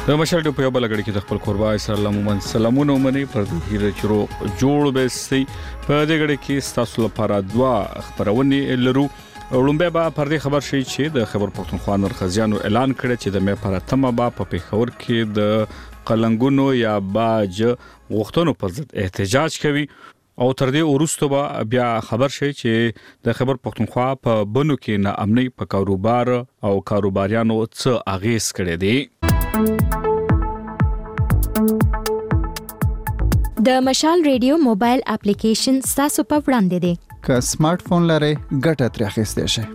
د مشال په یو بل غړي کې د خپل قربای سلام سلامونه مني پر د هیر چرو جوړ به سي په دې غړي کې تاسو لپاره دوا خبرونه لرو ولومبه با پر دې خبر شي چې د خبر پښتونخوا نرخزیانو اعلان کړی چې د مې پر اتمه با په پیښور کې د قلنګونو یا باج غوښتنو پر ضد احتجاج کوي او تر دې وروسته به بیا خبر شي چې د خبر پښتونخوا په بنو کې نه امني په کاروبار او کاروباریانو څه اغیز کړي دي. د مشال ریډیو موبایل اپلیکیشن تاسو په وړاندې دی. که سمارټ فون لرئ ګټه ترې اخیستئ شئ.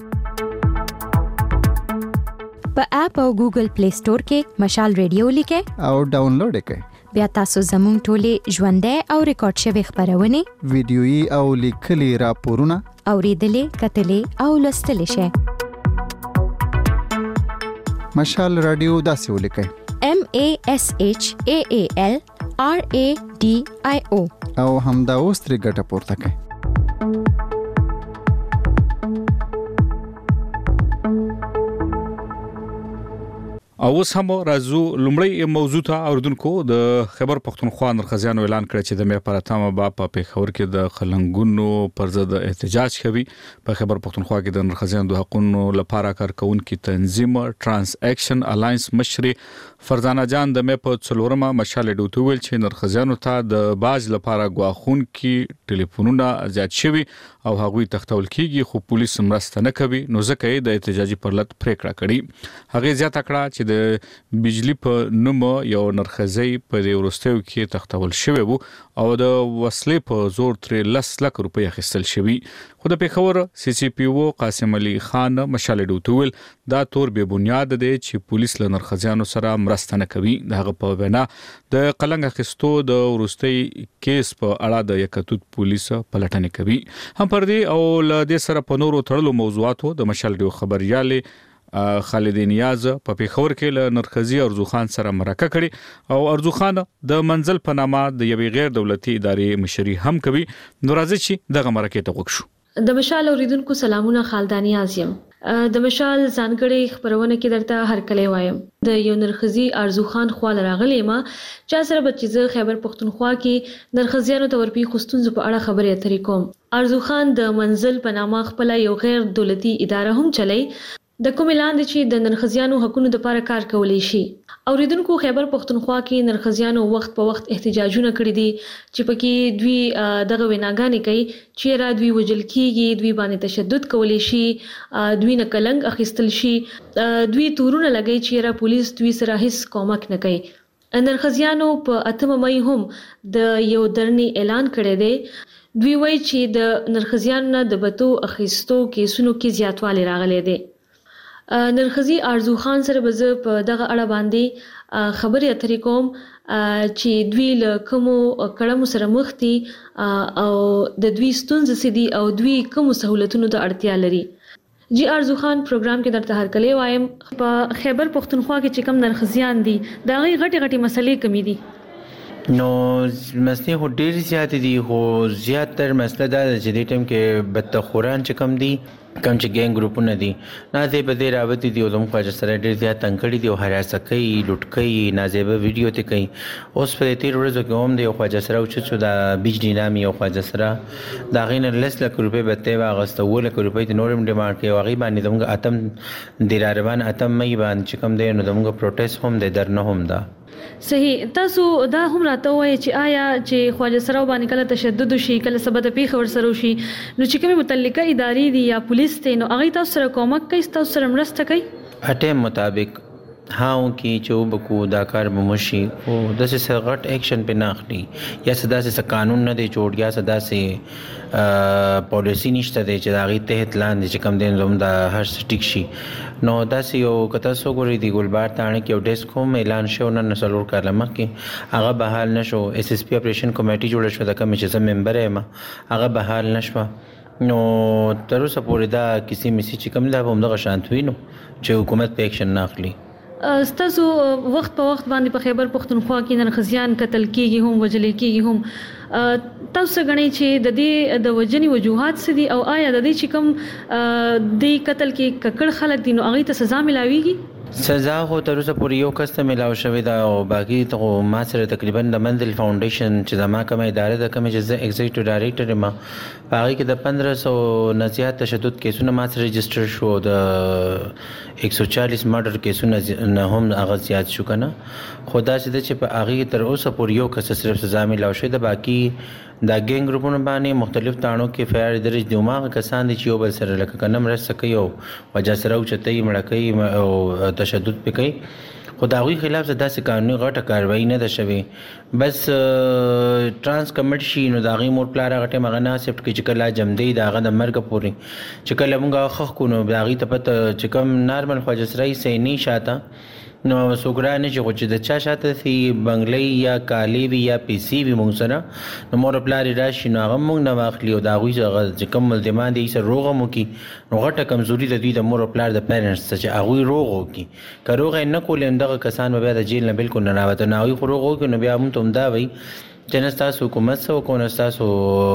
په اپ او ګوګل پلی سٹور کې مشال ریډیو لیکئ او ډاونلوډ کړئ. بیا تاسو زموږ ټولې ژوندۍ او ریکارډ شوی خبرونه ویډیويي او لیکلي راپورونه اوریدلې کتلې او لوستلې شئ. مشال رادیو داسې ولیکئ MASHAALRADIO او همدا اوس ترې ګټه پورته کړئ. او اوس هم راځو لومړی موضوع ته اوردونکو د خبر پښتونخوا نرخزیانو اعلان کړی چې د مې پر اتمه با په پیښور کې د خلنګونو پر ضد احتجاج کوي. په خبر پښتونخوا کې د نرخزیانو د حقوقو لپاره کارکونکو تنظیم ترانس اکشن الاینس مشري فرزانه جان د مې په څلورمه مشال ډوټو ویل چې نرخزیانو ته د باج لپاره غواخونکو ټلیفونونه زیات شوي او هغوی تختول کیږي خو پولیس مرسته نه کوي نو ځکه یې د احتجاجي پرلط پریکړه کړې. هغه زیاته کړه چې د بجلی په نوم یو نرخزی په دې ورستیو کې تختول شوی وو او د وسلې په زور 13 لک روپۍ اخیستل شوی. خو د پیښور سی سی پی او قاسم علي خان مشال ډوټول دا تور به بنیاد دی چې پولیس له نرخزیانو سره مرسته نه کوي. دغه په وینا د قلنګ اخیستو د ورستي کیس په اړه د یکتوت پولیس پلټنه کوي. هم پر دې او ل دې سره په نورو تړلو موضوعاتو د مشال ډیو خبرياله خالد نیاز په پیښور کې له نرخزی ارزو خان سره مرکه کړي او ارزو خان د منزل په نامه د یوې غیر دولتي ادارې مشري هم کوي. نو راځي چې دغه مرکه ته وښو. د مشال اوریدونکو سلامونه خالدانی اعظم. د مشال ځانګړي خبرونه کې درته هر کله وایم د یو نرخزی ارزو خان خو لراغلی ما چې سره بچیزه خیبر پښتونخوا کې نرخزیانو ته ورپی خوستونز په اړه خبرې اترې کوم. ارزو خان د منزل په نامه خپل یو غیر دولتي اداره هم چلای د کوم اعلان دي چې د نرخزیانو حقوقو لپاره کار کولای شي. اوریدونکو خیبر پښتونخوا کې نرخزیانو وخت په وخت احتجاجونه کړی دي چې پکې دوی دغه ویناګانې کوي چې را دوی وجل کیږي دوی باندې تشدد کولای شي دوی نه کلنګ اخیستل شي دوی تورونه لګي چې را پولیس دوی سره هیڅ کومک نه کوي. نرخزیانو په 8 مې هم د یو درنی اعلان کړی دی. دوی وایي چې د نرخزیانو نه د بتو اخیستو کیسونو کې زیاتوالی راغلی دی. نرخزی ارزو خان سره به په دغه اړه باندې خبرې اترې کوم چې دوی له کومو کړمو سره مخ دي او د دوی ستونزې څه دي او دوی کوم سہولتونو ته اړتیا لري. جی ارزو خان پروګرام کې درته هر کله وایم په خیبر پښتونخوا کې چې کوم نرخزیان دي دا غي غټي مسلې کمی دي. نو مسلې هو ډېر زیات دي خو زیاتره مسله دا چې د ټیم کې بدتخوران چې کم دي کم چې ګینګ ګروپونه دي نازې په دې راوتی دي او زموږ خواجه سره ډېر زیات تنګ کړي دي او هراسه کوي لوټ کوي نازیبه ویډیو ته کوي. اوس په تیر ورځو کې هم دی خواجه سره او چې دا بجلی نامي او خواجه سره دا غینه 10 لک روپۍ به واغسته 2 لک روپۍ د نورم ډیمانډ کوي واغې باندې زموږ اتم د روان اتم مې باندې چې کم دی نو زموږ پروټیست هم دی درنه هم دا صحیح. تاسو دا هم راته وایي چې آیا چې خواجه سره باندې کله تشدد شي کله سبب پیښ ور سره شي نو چې کومه متعلقه ادارې دي یا پولیس ته نو هغه تاسو سره کومک کوي تاسو سره مرسته کوي اټیم مطابق هاو کې چې وبکو دا کار بمشي او د څه غټ اکشن په ناخلي یا صدا څه قانون نه دی جوړ یا صدا څه پالیسی نشته دی چې دا غي تحت لاندې چې کم دین زوم دا هر سټیک شي نو دا یو کته سو ګوري دی ګلبار تانه کې یو ډیسک هم اعلان شو نن نسلور کارلمه کې هغه بحال نشو اس اس پی اپریشن کمیټي جوړ شو د کمیټې زم ممبر یم هغه بحال نشو نو تر اوسه پورې دا کسی مسی چې کم لا هم دغه شانتوي نو چې حکومت په اکشن ناخلي. ستاسو وخت په وخت باندې په خیبر پښتونخوا کې نرخزیان قتل کیږي هم وجل کیږي هم تاسو غنئ چې د دې د وجنی وجوهات څه دي او آیا د دې چې کوم د قتل کې ککړ خلک دي نو هغه ته سزا ملاويږي؟ سزا خو تر اوسه پورې یو کس ته ملاو شوې ده او باقي ته ما سره تقریبا د منزل فاونډیشن چې زما کومه اداره ده کومه چې زه ایگزیکټیو ډایریکټر یم هغې کې د 1500 نه زیات تشدد کیسونه ما سره رجسټر شو د 140 مرډر کیسونه نه هم هغه زیات شو که نه خو داسې ده چې په هغې تر اوسه پورې یو کس صرف سزا ملاو شوې ده باقي دا ګینګ ګروپونه باندې مختلف تاڼو کې فیار درج دی هماغه کسان دي چې یو بل سره لکه که نه مرسته کوي او وجه سره اوچتوي مړه کوي او تشدد پې کوي خو د هغوی خلاف داسې قانوني غټه کاروایي نه ده شوې بس ټرانس کمټ شي نو د هغې مور پلار هغه ټایم هغه نه اکسپټ کوي چې کله جمدی د هغه د مرګه پورې چې کله موږ هغه ښخ کړو نو د هغې ته پته چې کوم نارمل خواجه سرایي صحنې شاته نو څوک را نه چې خو چې د چا شاته سي بنګلۍ یا کالي وي یا پیسې وي موږ سره نو مور پلار یې راشي نو هغه موږ نه واخلي او د هغوی چې کوم ملزمان دي سره روغ هم وکړي نو غټه کمزوري د دوی د مور پلار د پیرنټس ته چې هغوی روغ وکړي که روغ یې نه کولې نو دغه کسان به بیا د جیل نه بالکل نه راوته نو هغوی خو روغ وکړي نو بیا موږ ته همدا وایي چې نه ستاسو حکومت څه وکړو نه ستاسو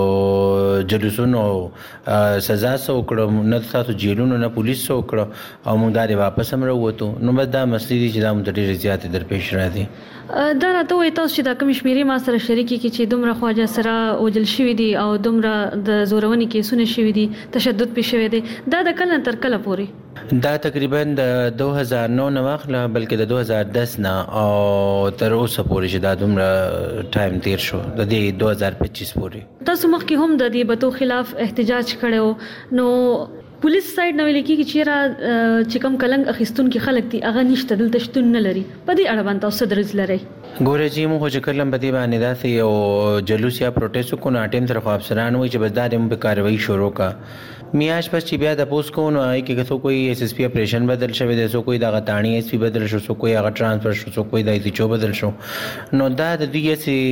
جلوسونو سزا څه وکړو نه ستاسو جیلونو نه پولیس څه وکړو او موږ دا د واپس هم راووتو نو بس دا مسلې دي چې دا موږ ته ډېرې زیاتې درپېښ راځي دا راته وایي تاسو چې دا کوم شمېرې ما سره شریکې کړي چې دومره خواجه سره وژل شوي دي او دومره د زورونې کیسونه شوي دي تشدد پې شوی دی دا د کله تر کله پورې دا تقریبا د 2009 نه واخله بلکې د 2010 نه او تر اوسه پورې چې دا دومره ټایم تیر شو د دې 2025 پورې تاسو مخکې هم د دې بتو خلاف احتجاج کړو نو پولیس سایډ نه ویل کېږي چې کوم کلنګ اخیستونکي خلک دي هغه نشته دلته شتون نه لري په دې اړه باندې تاسو درز لرئ ګوره چې موږ چې کله په دې باندې داسې یو جلوس یا پروټیسټ وکړو نو ټایم سره خو افسران وایي چې بس دا د موږ کاروایي شروع کړه میاشت پس چې بیا د پوس کوو نو هغې کې څو کوئی ایس ایس پی اپریشن بدل شوی دی څو کوئی دغه تاڼي ایس پی بدل شو څو کوئی هغه ټرانسفر شو څو کوئی د ایس ایچ او بدل شو نو دا د دوی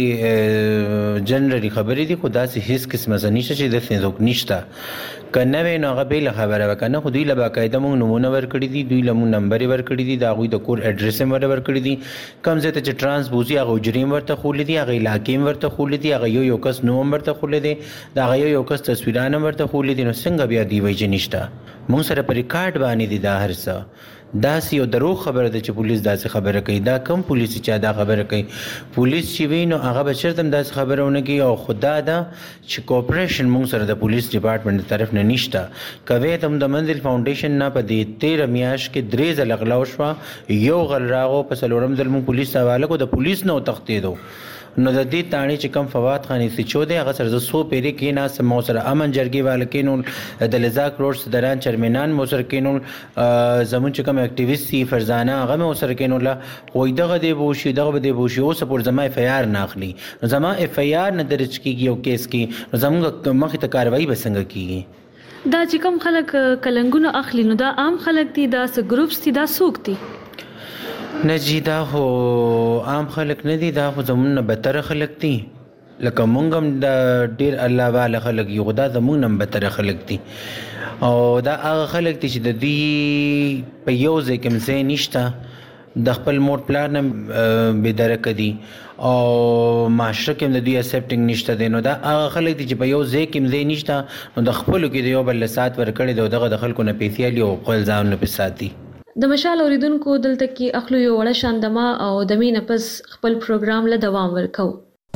هسې جنرالي خبرې دي خو داسې هېڅ قسمه څه نشته چې داسې څوک نشته که نه وی نو هغه بېله خبره وه که نه خو دوی له باقاعده موږ نومونه ورکړي دي دوی له موږ نمبر یې ورکړي دي د هغوی د کور اډرس یې ورکړي دي کوم ځای ته چې ټرانس بوځي هغه حجرې هم ورته ښولي دي هغه علاقې هم ورته ښولي دي هغه یو کس نوم هم ورته ښولي دی د هغه یو کس تصویران هم ورته ښولي دي نو څنګه بیا دوی وایي چې نشته موږ سره په ریکارډ باندې دي دا هر څه داسې یو دروغ خبره ده چې پولیس داسې خبره کوي دا کم پولیس چې دا خبره کوي پولیس چې وي نو هغه به چېرته هم داسې خبره ونه کوي او خو دا ده چې کوپریشن موږ سره د پولیس ډپارټمنټ د طرف نه نشته کوي ته هم د منزل فاونډیشن نه په دې 13 میاشت کې 3 ځله غلا وشوه یو غل راغو په څلورم ځل موږ پولیس ته حواله کړو د پولیس نه وتښتېدو نو د دې تاڼې چې کم فواد خان ایسیچو دی هغه سره زه څو پیرې کېناستم مو سره امن جرګې والا کېنول د لزاک روډ صدران چرمنان مو سره کېنول زمون چې کوم اکټیویسټ دي فرزانه هغه مو سره کېنوله وایي دغه دی به وشي دغه به دی به وشي اوس پورې زما اف آی آر نه اخلي نو زما اف آی آر نه درج کېږي یو کیس کې نو زموږ مخې ته کاروایي به څنګه کېږي دا چې کوم خلک کلنګونه اخلي نو دا عام خلک دي دا څه ګروپس دي دا څوک دي نه جی دا خو عام خلک نه دي دا خو زموږ نه بدتره خلک دي لکه مونږ هم د ډېر الله والا خلک یو دا زموږ نه هم بدتره خلک دي او دا هغه خلک دي چې د دوی په یو ځای کې هم ځای نشته د خپل مور پلار نه بېدرکه دي او معاشره کې هم د دوی اکسپټینګ نشته دی نو دا هغه خلک دي چې په یو ځای کې هم ځای نشته نو د خپلو کې د یو بل له سات ورکړی دی او دغه د خلکو نه پیسې اخلي او خپل ځانونه پې ساتي د مشال اوریدونکو دلته کې اخلو یو وړه شاندما او د مینه پس خپل پروګرام له دوام ورکو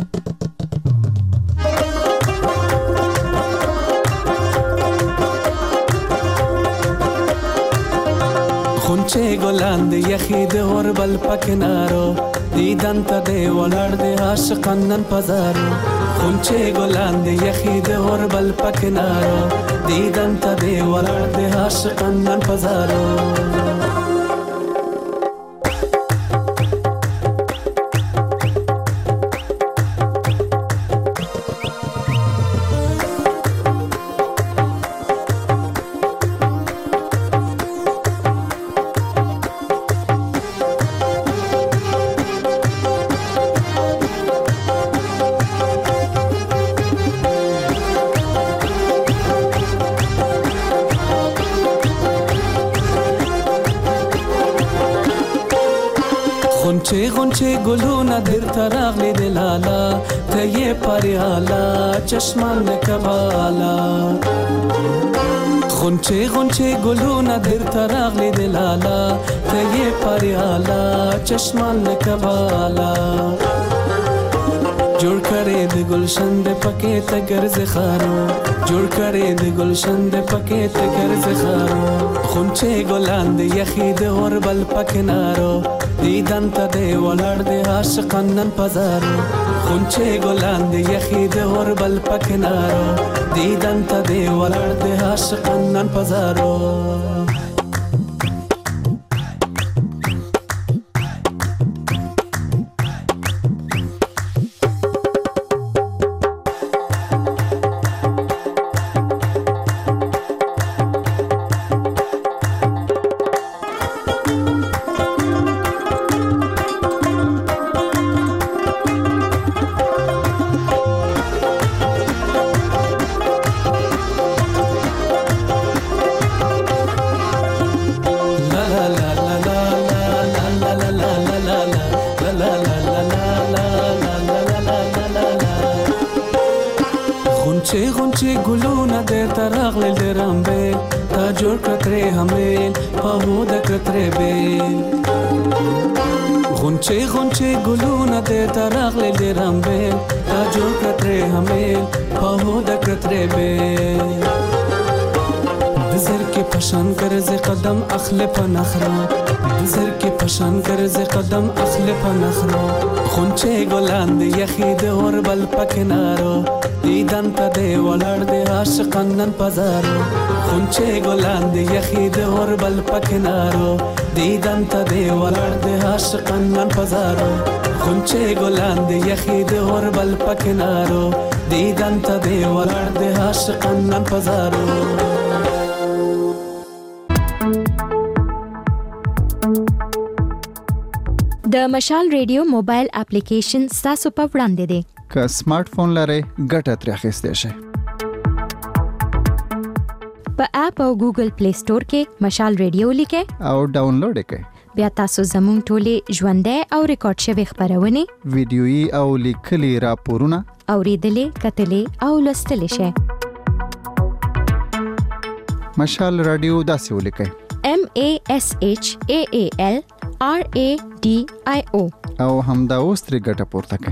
خونچه ګلان د یخې د اوربل په کنارو دیدن ته دی ولاړ د عاشقان نن پزارو خونچه ګلان د یخې د اوربل په کنارو دیدن ته دی ولاړ د عاشقان نن پزارو غونچه ګلونه درته راغلي د لالا ته یې پریاله چشمان د کباله غنچه گلونه در تراغلی دلالا تیه پریالا چشمان لکبالا جوړ کړې د گلشن د پکې ته ګرځ خارو جوړ کړې د گلشن د پکې ته ګرځ خارو خونچه ګلان د یخي د اوربل پکنارو دیدن ته دی ولړ د عاشقان نن پزارو خونچه ګلان د یخي د اوربل پکنارو دیدن ته دی ولړ د عاشقان نن پزارو غنچه گلونه در تراغلی درمبه تا جور کتره همیل پاهو دا کتره بیل غنچه گلونه در تراغلی درمبه تا جور کتره همیل پاهو دا کتره بیل بزر کے پشان کرز قدم اخل پنخرا بزر کے پشان کرز قدم اخل پنخرا خونچه گلان دی یخی دی اوربل پکنارو دیدن تا دی ولړ دی عاشقان نن پزارو خونچه گلان دی یخی دی اوربل پکنارو دیدن تا دی ولړ دی عاشقان نن پزارو خونچه گلان دی یخی دی اوربل پکنارو دیدن تا دی ولړ دی عاشقان نن پزارو د مشال ریډیو موبایل اپلیکیشن تاسو په وړاندې دی که سمارټ فون لرئ ګټه ترې اخیستی شئ په اپ او ګوګل پلی سٹور کې مشال ریډیو لیکئ او ډاونلوډ یې کړئ بیا تاسو زموږ ټولې ژوندۍ او ریکارډ شوي خبرونه ویډیويي او لیکلي راپورونه اوریدلې کتلې او لوستلې شئ مشال رادیو داسې ولیکئ MASHAALRADIO او همدا اوس ترې ګټه پورته کړئ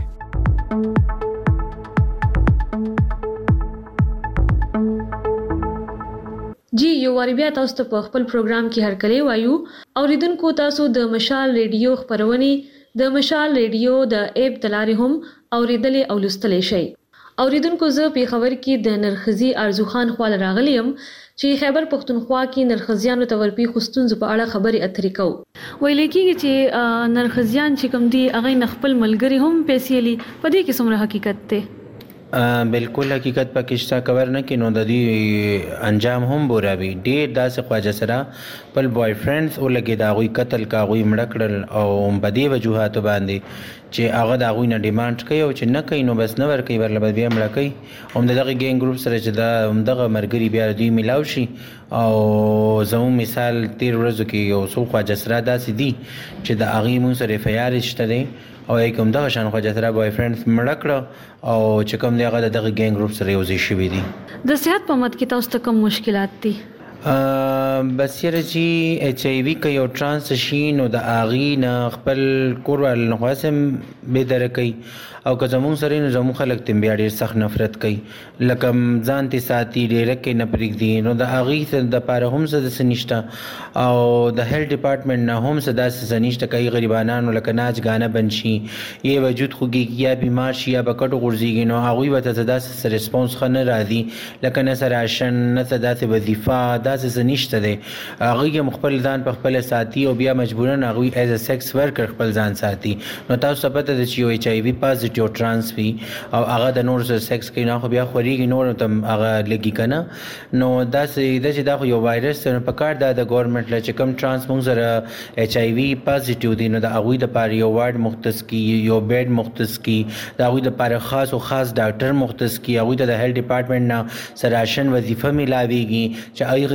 جی یو واری بیا تاسو ته په خپل پروګرام کې هرکلی وایو اوریدونکو تاسو د مشال ریډیو خبرونه د مشال ریډیو د اپ دلاري هم اوریدلې او لوستلې شئ اوریدونکو زه په خبر کې د نرخزي ارزوخان خپل راغلیم چې خیبر پختونخوا کې نرخزیانو تورپی خوستونز په اړه خبري اترې کو ویل کېږي چې نرخزیان چې کوم دي هغه نخپل ملګری هم پیسې لې په دې کې څومره حقیقت ته بالکل حقیقت پاکستان کور نه کینو د دې انجام هم بوراوي ډېر داسې خواجه سره خپل بوای فرندز او لګي دا غوي قتل کا غوي مړکړل او په دې وجوهات باندې چې هغه دا غوي نه ډیماند کوي او چې نه کوي نو بس نه ور کوي ورل بیا مړ کوي هم دغه ګینګ ګروپ سره چې دا هم دغه مرګري بیا دوی ملاو شي او زمو مثال تیر ورځو کې یو څو خواجه سره داسې دي چې د اغي مون سره فیار شته دي او کوم دغه شان خواجه سره بوای فرندز مړ کړ او چې کوم دغه دغه ګینګ ګروپ سره یوځای شوی دي د صحت په مت کې تاسو ته کوم مشکلات دي بس یره چې ایچ ای وی کې یو ترانس شي نو د اغي نه خپل کورول نه خاصم به درکې او که زمون سره نه زمون خلک تم بیا ډیر سخت نفرت کوي لکه ځان ته ساتي ډیر کې نه پرېږدي نو د اغي سره د پاره هم څه سنشتا او د هیلث ډپارټمنټ نه هم څه داسې سنشتا کوي غریبانو لکه ناچ غانه بنشي یې وجود خوږي یا بیمار شي یا بکټو غورځيږي نو هغه وته داسې ریسپانس خنه راځي لکه نه سره عشان نه داسې وظیفه داسې سنشتا دي هغه مخبل ځان په خپل ساتي او بیا مجبورن هغه ایز ا سیکس ورکر خپل ځان ساتي نو تاسو پته د چې ایچ ای وی پازټیو ترانس وی او هغه د نور سره سیکس کوي نه خو بیا خوريږي نور ته هغه لګي کنه نو داسې دا یو وایرس په کار د ګورنمنت له چې کوم ترانس مونږ سره ایچ ای وی پازټیو دي نو د هغه د پاره یو وارډ مختص کی یو بیډ مختص کی د هغه د پاره خاص او خاص ډاکټر مختص کی هغه د هیلث ډپارټمنټ نه سره راشن وظیفه ملاويږي چې هغه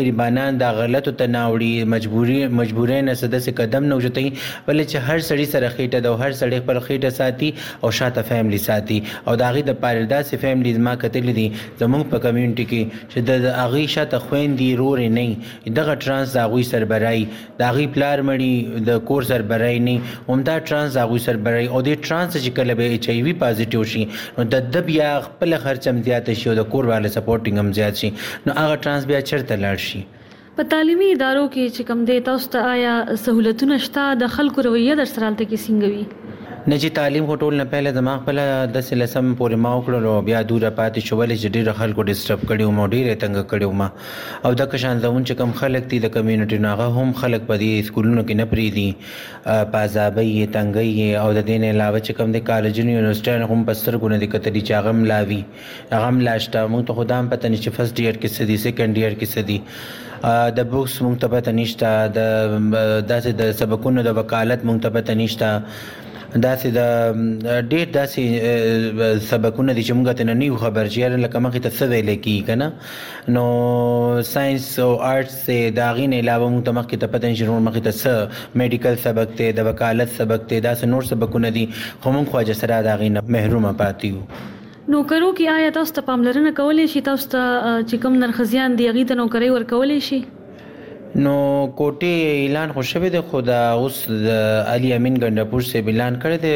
غریبانان دا غلطو ته ناوړي مجبورین سدسه قدم نه وجتي ولې چې هر سړی سره خېټه د هر سړی پر خېټه ساتي او شاته فیملی ساتي او دا غي د پاره داسې فیملیز ما کتل دي زمونږ په کمیونټي کې چې د اغي شاته خويندې رورې نه دغه ترانس دا غوي سربراي دا غي پلار مړي د کور سربراي نه همدا ترانس دا غوي سربراي او د ترانس چې کله به ایچ ای وی پازیټیو شي نو د بیا خپل خرچم زیات شي او د کور والے سپورټینګ هم زیات شي نو هغه ترانس بیا چرته لاړ شي په تعلیمي ادارو کې چې کوم دی تاسو ته آیا سہولتونه شته د خلکو رویه در سره تل کې څنګه وي نه چې تعلیم هټول نه پهله دماغ په د سلسم پورې ما وکړو بیا دوره پاتې شو ولې چې ډېر خلکو ډیسټرب کړي او ډېر تنګ کړي ما او د کشان زمون چې کم خلک دي د کمیونټي ناغه هم خلک په دې سکولونو کې نه پریدي پازابي تنګي او د دین علاوه چې کم د کالجونو یونیورسيټي هم پستر ګونه د کتري چاغم لاوي هغه لاشته مونږ ته خدام پته نشي فرست ایئر کې سدي سیکنډ ایئر کې سدي د بوکس مونږ ته پته نشته د داسې د سبقونو د وکالت مونږ ته پته نشته داسې د ډېر داسې سبقونه دي چې موږ ته نه یو خبر چې لکه مخې ته څه ویل کېږي که نه نو ساینس او آرټس د هغې نه علاوه موږ ته مخکې ته پته نشي مخکې ته څه میډیکل سبق دی د وکالت سبق دی داسې نور سبقونه دي خو موږ خواجه سره د هغې نه محرومه پاتې یو نوکرو کې آیا تاسو ته پاملرنه کولی شي تاسو ته چې کوم نرخزیان دی هغې ته نوکرۍ ورکولی شي نو کوټې اعلان خو شوی دی خو دا اوس د علي امین ګنډاپور صاحب اعلان کړی دی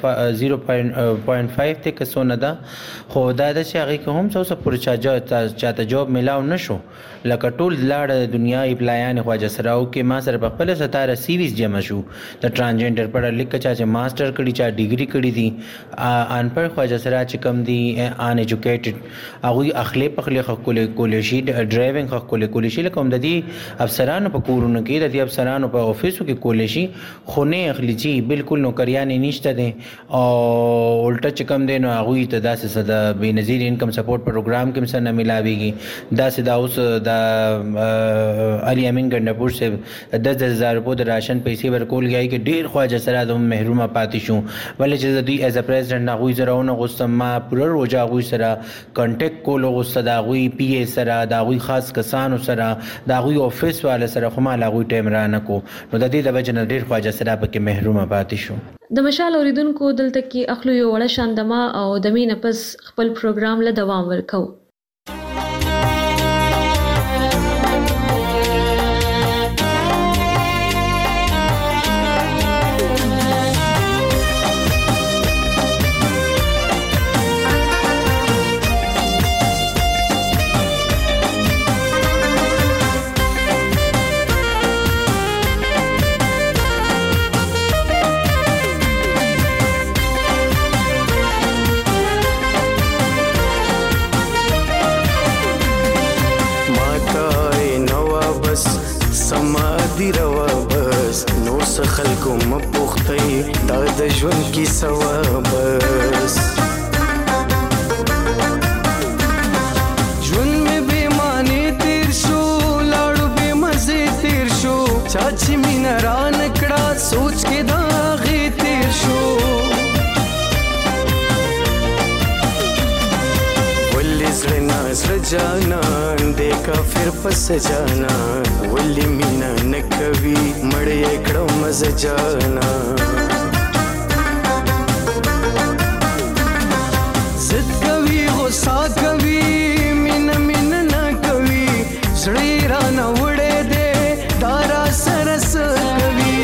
0.5 ته کسونه ده خو دا د چې هغې کې هم څه پورې چاته جواب میلاو نه شو لکه ټول لاړه د دنیا اپلایان خواجه سره او کې ما سره په خپل 17 سیویز جمع شو د ټرانسجنډر پړه لیک چا چې ماستر کړي چا ډیګري کړي دي ان پر خواجه سره چې کم دي ان ایجوکیټډ هغه اخلي پخلي کولې شي ډرایوینګ کولې شي لکه هم د دې افسرانو په کورونو کې د دې افسرانو په افیسو کې کولې شي خو نه اخلي چې بالکل نوکریان نشته دي او الټا چې کم دي نو هغه ته داسې صدا بنظیر انکم سپورټ پروګرام کې سره نه ملاويږي داسې دا اوس د علي امین ګنډاپور صاحب 10000 روپے د راشن پیسې ورکول غواړي کې ډیر خواجه سره د محرومه پاتې شو ولې چې د دوی ایز ا پریزیډنټ هغه زراونه غوستم ما پوره روزه هغه سره کانټیکټ کول غوسته دا غوي پی ای سره دا غوي خاص کسانو سره دا غوي افیس والے سره خو ما لا غوي ټایم را نه کو نو د دې د وجه نه ډیر خواجه سره پکې محرومه پاتې شو د مشال اوریدونکو دلته کې اخلو یو وړه شاندما او د مینه پس خپل پروګرام له دوام ورکو خلکو مپوختي دا د ژوند کی ثوابس ژوند می به معنی تیر شو لاړو به مزه تیر شو چاچی مين ران کړه سوچ کې دا غي تیر شو ولې زړه نازل جانان دې کافر پس جانان ولې مینا نکوي مړې کړه مزه جانا زد کوي غصه کوي مینا نه کوي زړه را نه وړې دې دارا سرس کوي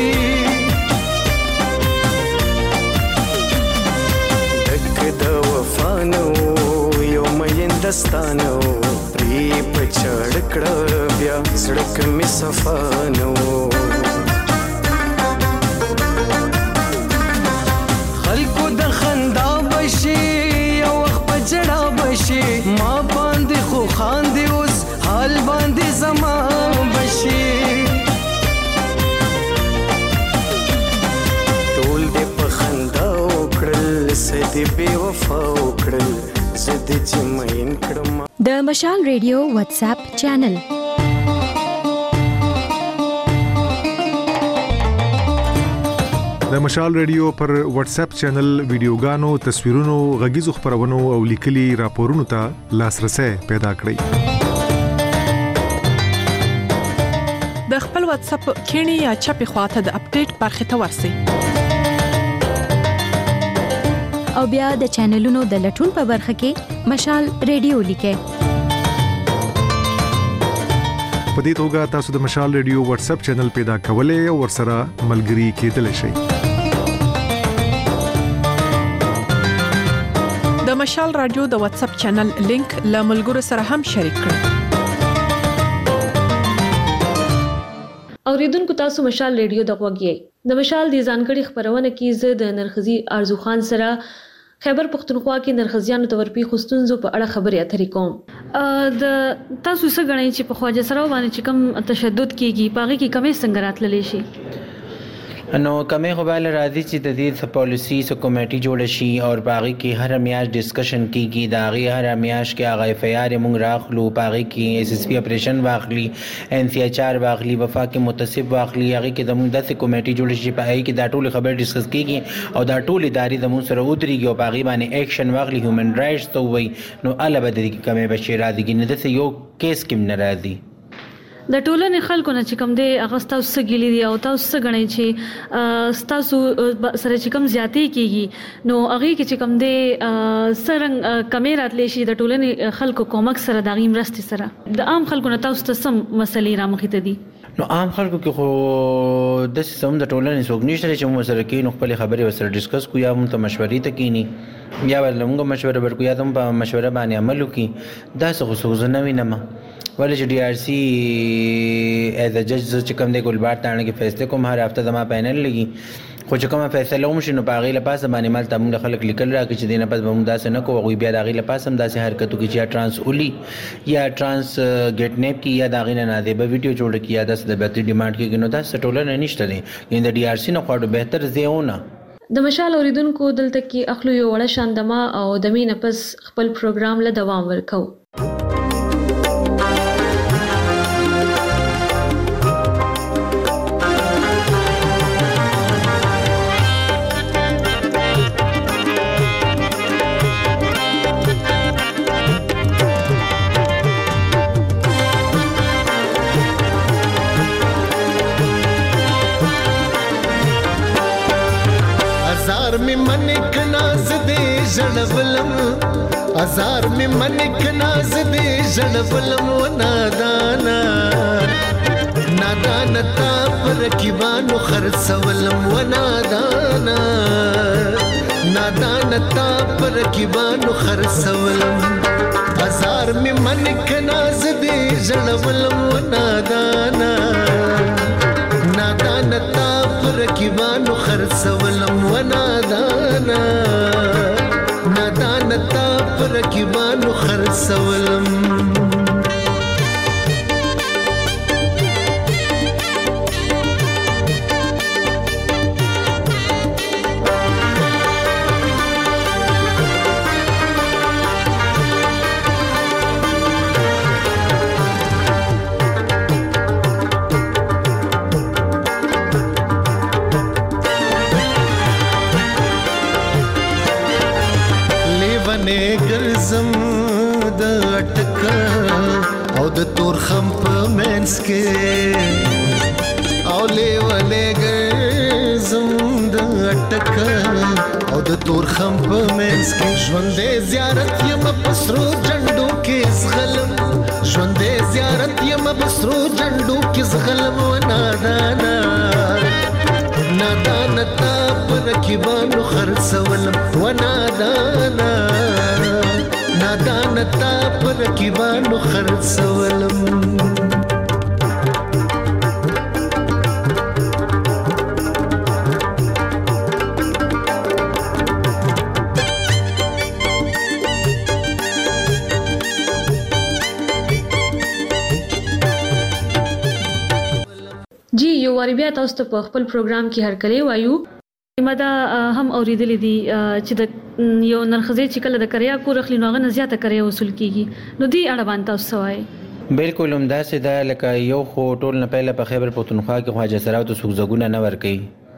دک د وفانو یو مې دستانو پری پچړ کړه بیا سړک می صفانو خلکو د خندا بشي یو وخت جړا بشي ما باندې خو خاندي اوس حال باندې زما بشي ټول دې په خندا وکړل سدي بے وفا وکړل زدي چې مين کړم د مشال ریډیو واتس اپ چینل د مشال ریډیو پر واتس اپ چینل ویډیوګانو تصویرونو غږیزو خبرونو او لیکلي راپورونو ته لاسرسي پیدا کړئ د خپل واتس اپ کینی یا چپی خواته د اپډیټ برخه ته ورسی او بیا د چینلونو د لټون په برخه کې مشال ریډیو لیکه. په دې توګه تاسو د مشال ریډیو واتس اپ چینل پیدا کولای او ورسره ملګري کېدلی شئ. د مشال رادیو د واتس اپ چینل لینک له ملګرو سره هم شریک کړئ. اوریدونکو تاسو مشال ریډیو د غوږی د مشال د ځانګړي خبرونه کې زه د نرخزي ارزو خان سره خیبر پختونخوا کې نرخزیانو تورپی خوستونزو په اړه خبرې اترې کوم. د تاسو څه غنئ چې په خواجه سره باندې چې کوم تشدد کیږي پاغي کې کمې څنګه راتللی شي؟ نو کمې خو بل راځي چې د دې پالیسی سو کمیټي جوړ شي او باغی کې هر میاش ډسکشن کیږي دا غي هر میاش کې هغه اف ای آر موږ راخلو باغی کې اس اس پی اپریشن واخلي ان سی ایچ آر واخلي وفاق کې متصب واخلي هغه کې د موږ د کمیټي جوړ شي په هغه کې دا ټول خبر ډسکس کیږي او دا ټول ادارې د موږ سره ودرېږي او باغی باندې اکشن واخلي هیومن رائټس ته وای نو اله بدري کې کمې بشي راځي نه د یو کیس کې نه راځي. د ټولنې خلکو نه چې کوم دی هغه تاسو څه ګیلي دی او تاسو څه غنئ چې تاسو سره چې کوم زیاتې کیږي نو هغه کې چې کوم دی سرنګ کمې راتلی شي د ټولنې خلکو کومک سره د غیم رستي سره د عام خلکو نه تاسو ته سم مسلې را مخې ته دي. نو عام خلکو کې خو د سم د ټولنې څوک نشته چې موږ سره کې نو خپل خبرې وسره ډیسکس کوو یا موږ ته مشورې ته کینی یا موږ مشوره ورکو یا هم په مشوره باندې عمل وکړي دا څه خصوصا نه وینم ولې چې ډي آر سی ایز ا جج چې کوم دی ګلبار تانه کې فیصله کوم هر هفته د ما پینل لګي خو چې کومه فیصله ومشي نو باغې لپاسه باندې مال ته موږ خلک لیکل راکړي چې دینه پس به موږ داسې نه کوو غوي بیا داغې لپاسه هم داسې حرکتو کې چې یا ترانس اولی یا ترانس ګټنیپ کې یا داغې نه نادیبه ویډیو جوړ کې یا داسې د بیتري ډیمانډ کې نو داسې ټولنه نشته دی د ډي آر سی نه خواړو بهتر ځایونه د مشال اوریدونکو دلته کې اخلو یو وړه شاندما او د مینه پس خپل پروګرام له دوام ورکو. ازار می منک ناز دې ژړولم و نادانا نادانا تا پر رقیبانو خرڅولم و نادانا نادانا تا پر رقیبانو خرڅولم ازار می منک ناز دې ژړولم و نادانا نادانا تا پر رقیبانو خرڅولم و نادانا نادان تا پر رقیبانو خرڅولم تور خم په منس کې او لیوانه ګرځم د اٹک او د تور خم په منس کې ژوندې زیارت یم پسرو جنډو کې زغلم ژوندې زیارت یم پسرو جنډو کې زغلم و نادانا نادانا تا پر رقیبانو خرڅولم و نادانا نادانا تا پر رقیبانو خرڅولم جی یو واری بیا تاسو ته په خپل پروګرام کې هرکلی وایو مدا هم اوریدلې دي چې د یو نرخزي چې کله د کریا کور اخلي نو هغه زیاته کریا وصول کیږي نو دی اړه باندې تاسو وایي. بالکل هم داسې ده لکه یو خو ټول نه پهله په خیبر پختونخوا کې خواجه سراو ته سوق زګونه نه ور کوي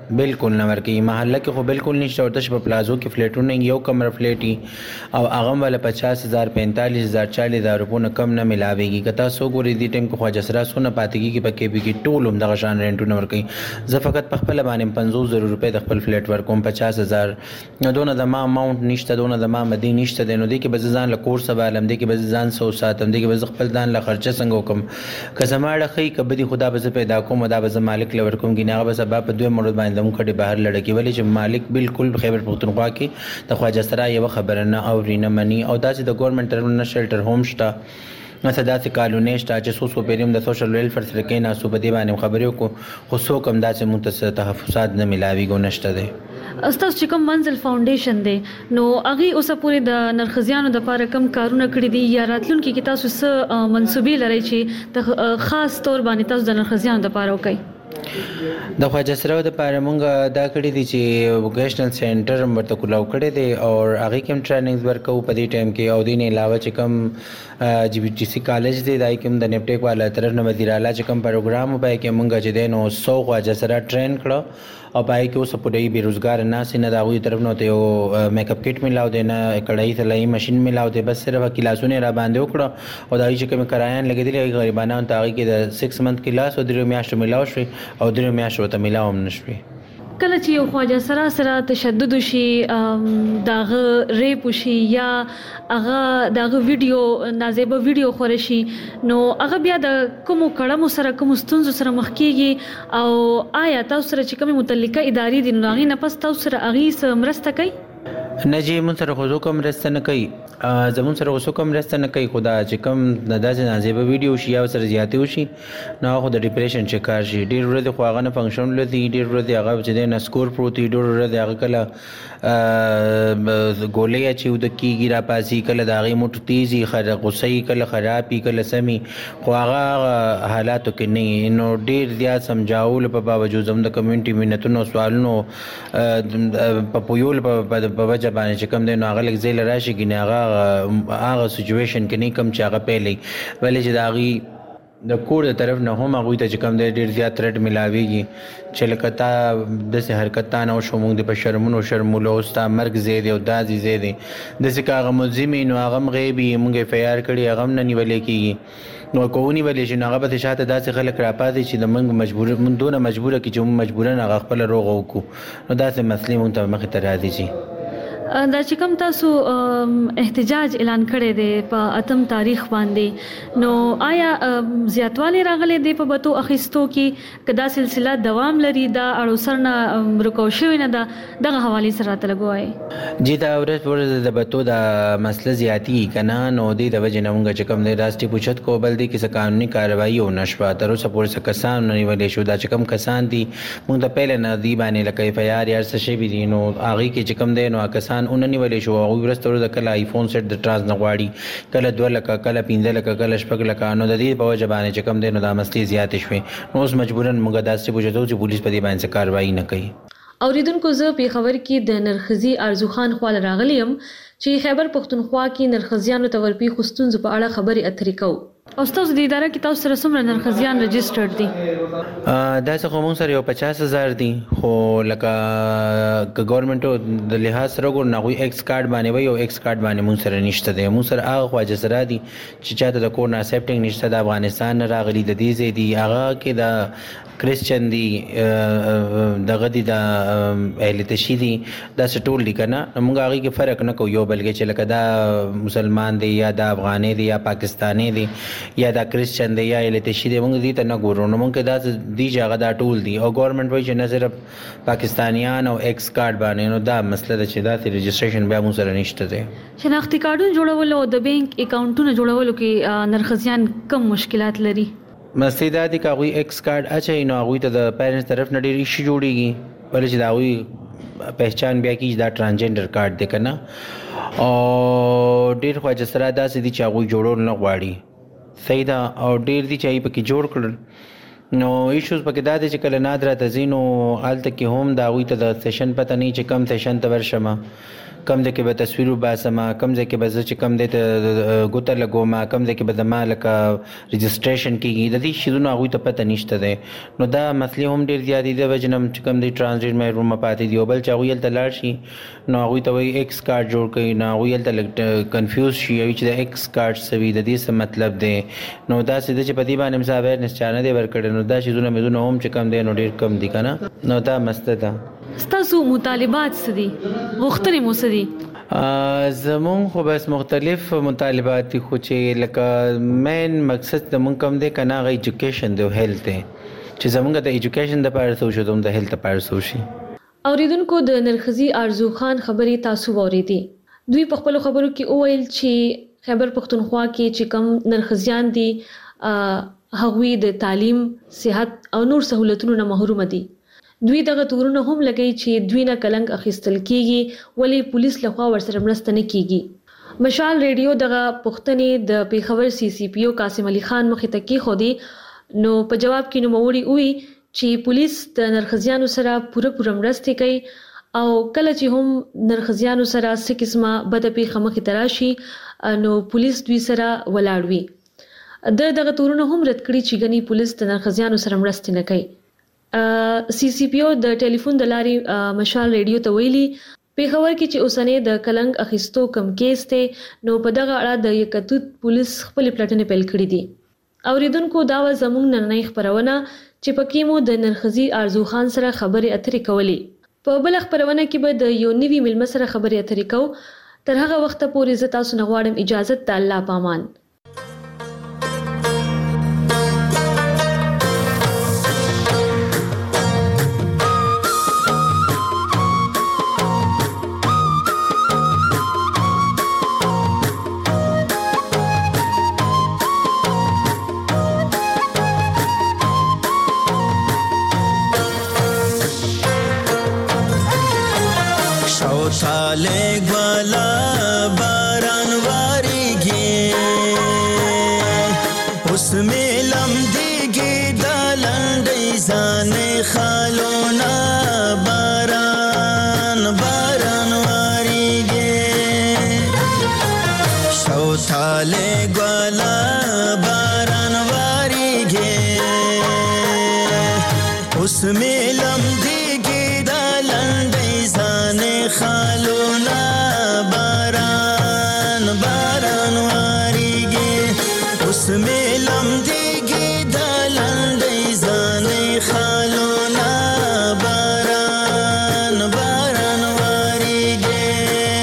بالکل نه ورکی محله کې خو بالکل نشته ورته په پلازو کې فلیټونه یو کمره فلیټي او هغه ول 50000 45000 40000 روپونه کم نه ملاويږي کته سو ګوري دي ټیم کې خواجه سره سونه پاتېږي کې پکې به کې ټول هم دغه شان رینټونه ورکي زه فقط په خپل باندې 50000 روپے د خپل فلیټ ورکوم 50000 نو دونه د ما اماونت نشته دونه د ما مدي نشته د نو دي کې بززان له کورس سوالم دي کې بززان 100 ساتم دي کې بز خپل دان له خرچه څنګه وکم که زماړه خې کبدي خدا به پیدا کوم دا به مالک لور کوم کې نه به سبب په دوه مړ باندې دم کډي بهر لړکی ولې چې مالک بالکل خیبر پختونخوا کې د خواجه سره یو خبره نه او رینه منی او داسې د ګورنمنت طرف شیلټر ہوم شته نسداسي کالونی شته چې سو پیریم د سوشل ویلفیر سره کې نه سو بده باندې خبرې کو خو سو کم داسې متصل تحفظات نه ملاوي ګو نشته دي استاد چې کوم منزل فاونډیشن دی نو هغه اوسه پورې د نرخزیانو د لپاره کم کارونه کړی دي یا راتلونکي کې تاسو څه منسوبې لرئ چې د خاص تور باندې تاسو د نرخزیانو د لپاره وکړئ د خواجه سره د پاره مونږ دا کړی دي چې ووکیشنل سنټر مرته کولاو کړی دی او هغه کوم ټریننګز ورکو په دې ټایم کې او دین علاوه چې کوم جی بی ټی سی کالج دی دای کوم د نیپټیک والا طرف نه وزیر اعلی چې کوم پروګرام وبای کې مونږ چې دینو 100 خواجه سره ټرین کړو او پای کې اوس په دې بیروزګار ناس نه دا غوي طرف نه ته یو میک اپ کټ ملاو دی نه کړای تلای ماشين ملاو دی بس صرف کلاسونه را باندې وکړو او دا چې کوم کرایان لګیدل غریبانو ته هغه کې د 6 منث کلاس او 3 میاشتو ملاو شي او 3 میاشتو ته ملاوم نشوي کله چې یو خواجه سره تشدد شي داغه ریپ شي یا هغه داغه ویډیو نازیبه ویډیو خور شي نو هغه بیا د کوم کړم سره کوم ستونزو سره مخ کیږي او آیا تاسو سره چې کوم متعلقه ادارې دي نو هغه نه پس تاسو سره هغه مرسته کوي نجی مون سره خو کوم رسته نه کوي زمون سره خو کوم رسته نه کوي خدا چې کوم داسې نازیبه ویډیو شي یا سره زیاتې وشي نو خو د ډیپریشن شکار شي ډیر ورته خو هغه نه فنکشن لدی ډیر ورته هغه چې نه سکور پروتي ډیر ورته هغه کله ګولې چې ود کیږي را پاسي کله داغي موټ تیزي خره غصې کله خرابي کله سمي خو هغه حالاتو کې نه نو ډیر زیات سمجاول په باوجود زم د کمیونټي مینتونو سوالونو په پویول په وجه باندې چې کوم دی نو هغه لږ ځای راشي کې هغه سچويشن کې نه کم چې هغه پیلې ولې چې داغي د کور د طرف نه هم هغه ته چې کوم دی ډیر زیات ثریټ ملاويږي چې لکتا د سه حرکتانه او شومونږ د بشرمونو شرمولو استا مرګ زیاده او دازي زیاده د څه کاغه مزمین او هغه غیبی مونږه فیار کړي هغه نه نیولې کیږي نو کوونی ولې چې هغه به شاته داسې خلک را پاتې چې د منګ مجبور من دونه مجبوره کی چې مجبورن هغه خپل روغ وکړو نو داسې مسلې مونږ ته مخ ته راځي چې دا چې کوم تاسو احتجاج اعلان کړی دی په اتم تاریخ باندې نو آیا زیاتوالی راغلی دی په بتو اخیستو کې کدا سلسله دوام لري دا اړو سرنه رکو شوی نه دغه حواله سره تلګوي جی دا ورځ د بتو دا مسله زیاتی کنه نو دی د وجه نه مونږ چې کوم دی راستي پوښت کو بل دی کې قانوني کاروایی او نشوا تر اوسه پورې څه کسان نه ویلې شو دا چې کوم کسان دي مونږ ته پهل نه دی باندې لکه اف آی آر یا څه شی بي نو هغه کې چې کوم دی نو کسان اوننی ولې شو او ورستورو د کله آیفون سیټ د ټرانس نغواړي کله 2 لک کله 5 لک کله 6 لک نو د دې په وجه باندې چې کوم دی نو د مسلې زیات شوي نو اوس مجبورن موږ داسې پوښتنه چې پولیس په دې باندې کاروایی نه کوي اوریدونکو زه په خبر کې د نرخزي ارزو خان خپل راغلیم چې خیبر پختونخوا کې نرخزیانو تورپی خستون په اړه خبري اترې کو او تاسو د اداره کې تاسو سره څومره نرخزیان رجسټرډ دي دا څه کوم سره یو 50000 دي خو لکه ګورنمنت د لحاظ سره ګور نه وي ایکس کارت باندې وي او ایکس کارت باندې مون سره نشته دي مون سره هغه خواجه سره دي چې چاته د کور نه اکسپټینګ نشته د افغانستان راغلي د دې زی دي هغه کې د کریسچن دي دغه دي د اهل تشهید دا ټول دي کنه موږ هغه کې فرق نه کوو یو بلکې چې لکه دا مسلمان دي یا د افغاني دي یا پاکستاني دي یا دا کریسچن دی یا التشی دی موږ دې ته نه ګورو نو موږ دا دی جګه دا ټول دی او ګورنمنت وایي چې نه صرف پاکستانیان او ایکس کارت باندې نو دا مسله ده چې دا رجسټریشن بیا موږ سره نشته دی شناختی کارتونه جوړول او د بانک اکاونټونه جوړول کې نرخزیان کم مشکلات لري مسله دا کاوی ایکس کارت اچي نو هغه ته د پیرنټس طرف نه ډیر شي جوړیږي ولې چې دا وی پہچان بیا کی دا ټرانسجنډر کارت دی کنه او ډیر خواجه سره دا سدي چې هغه جوړول نه غواړي صحیح دا او ډیر دي چې پکې جوړ کړل نو ایشوز پکې دا دي چې کله نادره تزینو حالت کې هم دا وي ته د سیشن پته نه چې کم سیشن ته ورشمه کم ځکه به تصویر وباسم کم ځکه به چې کم دې ته ګوته لګوم کم ځکه به زما لکه رجسټریشن کیږي د دې شیزونو هغوی ته پته نشته دی نو دا مسلې هم ډېر زیات دي د وجې نه چې کم دی ټرانزیټ محرومه پاتې دي او بل چې هغوی هلته لاړ شي نو هغوی ته وایي ایکس کارډ جوړ کړي نو هغوی هلته لږ کنفیوز شي چې د ایکس کارډ څه وي د دې څه مطلب دی نو داسې ده چې په دې باندې مثلا اویرنس چا نه دی ورکړی نو دا شیزونه میزونه هم چې کم دی نو ډېر کم دي که نه نو دا مسته ده ستاسو مطالبات څه دي غوښتنې مو څه دي زمون خو بس مختلف مطالبات دي خو چې لکه مین مقصد زمون کوم دی کنه غي ایجوکیشن دی هیلث دی چې زمونږ د ایجوکیشن د پاره څه شو د هیلث لپاره څه شي اوریدونکو د نرخزي ارزو خان خبري تاسو اوریدي دوی په خپل خبرو کې اویل چې خیبر پختونخوا کې چې کم نرخزيان دي هغوی د تعلیم صحت او نور سہولتونو نه محروم دي دوی دغه تورونه هم لګي چې دوی نه کلنګ اخیستل کیږي ولی پولیس لخوا ورسره مرسته نه کیږي مشال ریډیو دغه پښتنې د پیښور CCPO قاسم علي خان مخې ته کې خودي نو په جواب کې نوموړي وی چې پولیس د نرخزیانو سره پوره مرسته کوي او کله چې هم نرخزیانو سره څه قسمه بد پیښه مخې ته راشي نو پولیس دوی سره ولاړوي دغه تورونه هم رد کړي چې غني پولیس د نرخزیانو سره مرسته نه کوي CCPO د ټلیفون د لاري مشال ریډیو ته ویلي پیښور کې چې اوسنۍ د کلنګ اخیستو کم کیس ته نو په دغه اړه د یکتوت پولیس خپل پلټنې پیل کړې دي اوریدونکو دا و زموږ نننۍ خبرونه چې پکې مو د نرخزي ارزو خان سره خبرې اترې کولې په بل خبرونه کې به د یو نوي ملمه سره خبرې اترې کو تر هغه وخت پورې زه تاسو نه غواړم اجازه د الله پامان شوتاله ګلا باران واریږي اوس ملم دیږي د لنډۍ ځان خالونه باران واریږي شوتاله ګلا باران واریږي اوس ملم دیږي د لنډۍ ځان خالونه باران واریږي اوس ملم دیږي د لنډۍ ځان خالونه باران واریږي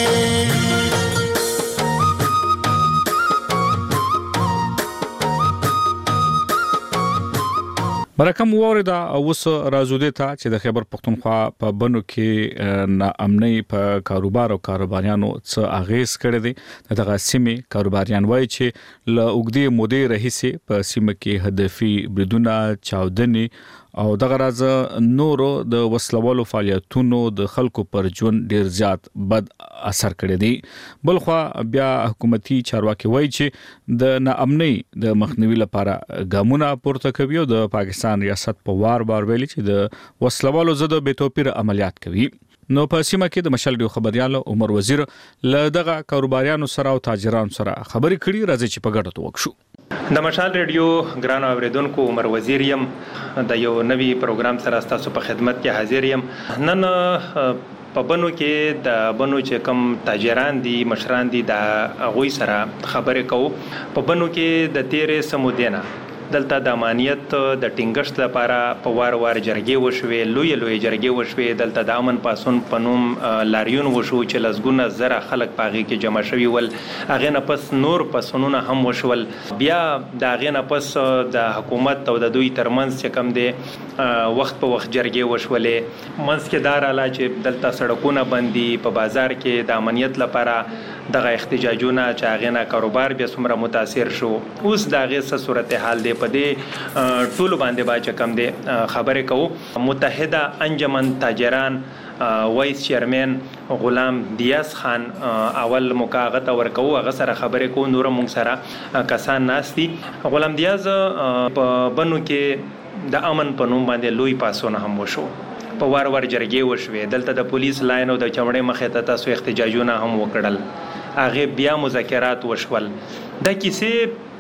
مرکم ووردا اوس راځو دې ته چې د خیبر پختونخوا په بنو کې ناامنۍ په کاروبار او کاروباریانو څه اغیز کړی دی دغه سیمه کاروباریان وایي چې ل اوګدي مودې رئیسي په سیمه کې هدفي بریدونه چاودنې او دغه راز نورو د وسلوالو فعالیتونو د خلکو پر ژوند ډیر زیات بد اثر کړی دی بلخوا بیا حکومتي چارواکي وایي چې د ناامنۍ د مخنیوي لپاره ګامونه پورته کوي او د پاکستان ریاست په وار ویلي چې د وسلوالو ضد بې توپیر عملیات کوي نو په سیمه کې د مشال ډیو خبريال عمر وزیر له دغه کاروباریانو سره او تاجرانو سره خبرې کړي راځي چې په ګډه وکړو د مشال ریډیو ګران اوریدونکو عمر وزیر یم د یو نوي پروګرام سره تاسو په خدمت کې حاضر یم نن په بنو کې د بنو چې کم تاجران دي مشران دي د غوي سره خبرې کوو په بنو کې د تیرې سمودینه دلته د امانیت د ټینګښت لپاره په وار جرګې وشوي لوی جرګې وشوي دلته د امن پاسون پنوم لاریون وشو چې لزګونه زره خلک پاغي کې جمع شوي ول اغه نه پس نور پسونونه هم وشول بیا د اغه نه پس د حکومت او د دوی ترمنځ چې کم دي وخت په وخت جرګې وشولې منځ کې دار اعلی چې دلته سړکونه بندي په بازار کې د امنیت لپاره دغه احتجاجونه چې اغه نه کاروبار بیا څومره متاثر شو اوس دغه صورتحال دی په دې ټول باندې باچ کم دي خبرې کوو متحده انجمن تاجران وایس چیرمن غلام دیاس خان اول مکاغت ورکو هغه سره خبرې کو نور مونږ سره کسان ناشتي غلام دیاز په بنو کې د امن په نوم باندې لوی پاسونه هم وشو په وار جرګې وشوې. دلته د پولیس لاین او د چمړې مخې ته تاسو احتجاجونه هم وکړل، هغه بیا مذاکرات وشول. دا کیسې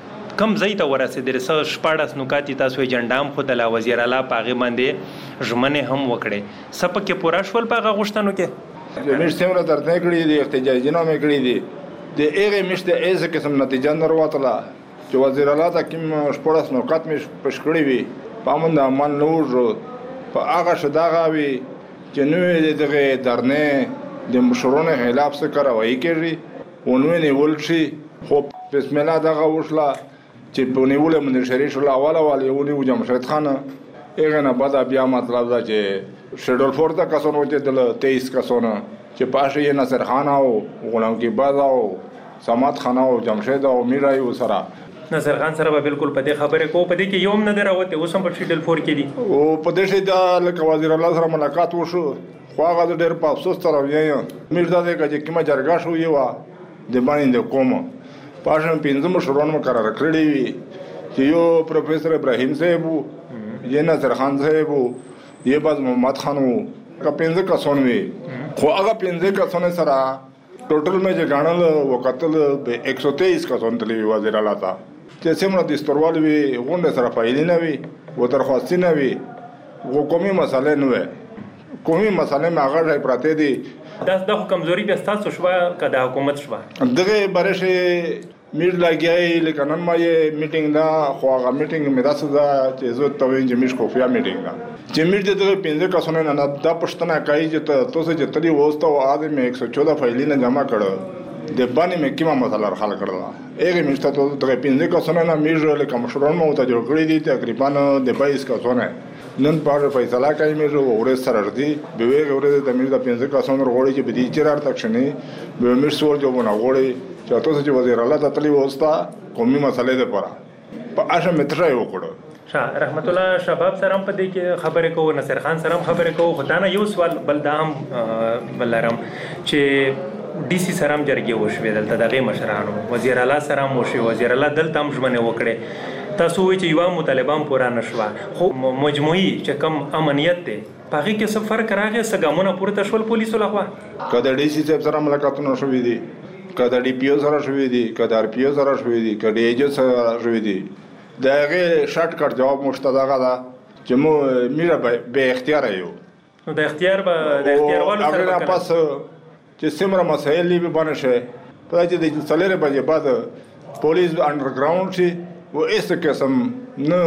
کم ځای ته ورسېدل؟ 14 نکات تاسو ایجنډا هم خدای وزیر اعلی په هغه باندې ژمنې هم وکړې، سپکه پوره شول په هغه غوښتنو کې؟ زموږ څومره درته کړی دي احتجاجونه مې کړی دي، د هغه مشته ایزه قسم نتیجه نه وروتله چې وزیر اعلی ته کوم 14 نکات مې پېښ کړی وي پامند عمل نه وشو. په هغه شداغه وي چې نوې دغه درنه د مشرونو خلاف څه کاروایی کوي ونوې نیول شي. خو بسم الله دغه وشله چې په نیول من شریش الله والا یونی و جمشید خان هغه نه بعد بیا مطلب دا چې شډول فورته کسانو چې د 23 کسانو چې پاشه یې نصر خان او غلام کی باز او سمات خان او جمشید او میرای وسره نصر خان سره به بالکل په دې خبره کو په دې کې یوم نه دراوته اوس هم په شډل فور کې دي او په دې شي دا لکه وزیر الله سره ملاقات وشو. خو هغه ډېر په افسوس سره وایي میرزا دې چې کومه جرګه شو یو د باندې کوم پاشم پنځم مشرون مقرر کړی وي چې یو پروفیسور ابراهیم صاحب یې نصر خان صاحب یې باز محمد خان کا پنځه کسان وي. خو هغه پنځه کسان سره ټوټل مې چې غاڼل وکتل به 123 کسان تللی وزیر اعلی تا چې څومره د استوروال وي غونډه سره فایلې نه وي و درخواست نه وي و قومي مسالې نه وي. قومي مسالې ما هغه پراته دي. دا د کمزوري به تاسو شو کده حکومت شو دغه برشه میر لګیای لکه نن ما یې میټینګ دا خو هغه میټینګ مې داسې دا چې زه ته وین چې میش خفیا میټینګ دا چې میر دې دغه 15 کسونه نه دا پښتنه کوي چې تاسو چې تلی وسته او اده مې 114 فایلې نه جمع کړو د باندې مې کیما مسله حل کړل. هغه میشته ته دغه 15 کسونه نه میر لکه مشرون مو ته جوړ کړی دي تقریبا د 22 کسونه نن په فیصله کوي مې ورې سره ردي به ورې د میر د 15 کسونه غوړي چې بدی چیرار تک شنه به میر سوال جوړونه غوړي چې تاسو چې وزیر الله تعالی وستا قومي مسلې ده پره په اشه متره یو کړو. رحمت الله شباب سره په دې کې خبرې کوو، نصر خان سره خبرې کوو. خدای نه یو سوال بل دام بلرم چې ډي سي سره جرګې وشوې دلته دغه مشرانو وزیر الله سره مو شي وزیر الله دلته هم ژمنه وکړي. تاسو وی چې یو مطالبان پورا نشوا خو مجموعي چې کم امنیت ده پاغي کې څه فرق راغی سګامونه پورته شول پولیسو لخوا کله ډي سي سره ملاقاتونه شوې دي کله ډي پی او سره شوې دي کله ار پی او سره شوې دي کله ډي ایجو سره شوې دي. دغه شارټ کټ جواب مشتدغه ده چې مو میره به اختیار یو نو د اختیار والو سره پاس چې سیمره مسایل به باندې شه په دې د څلره بجې بعد پولیس انډرګراوند شي و ایس قسم نه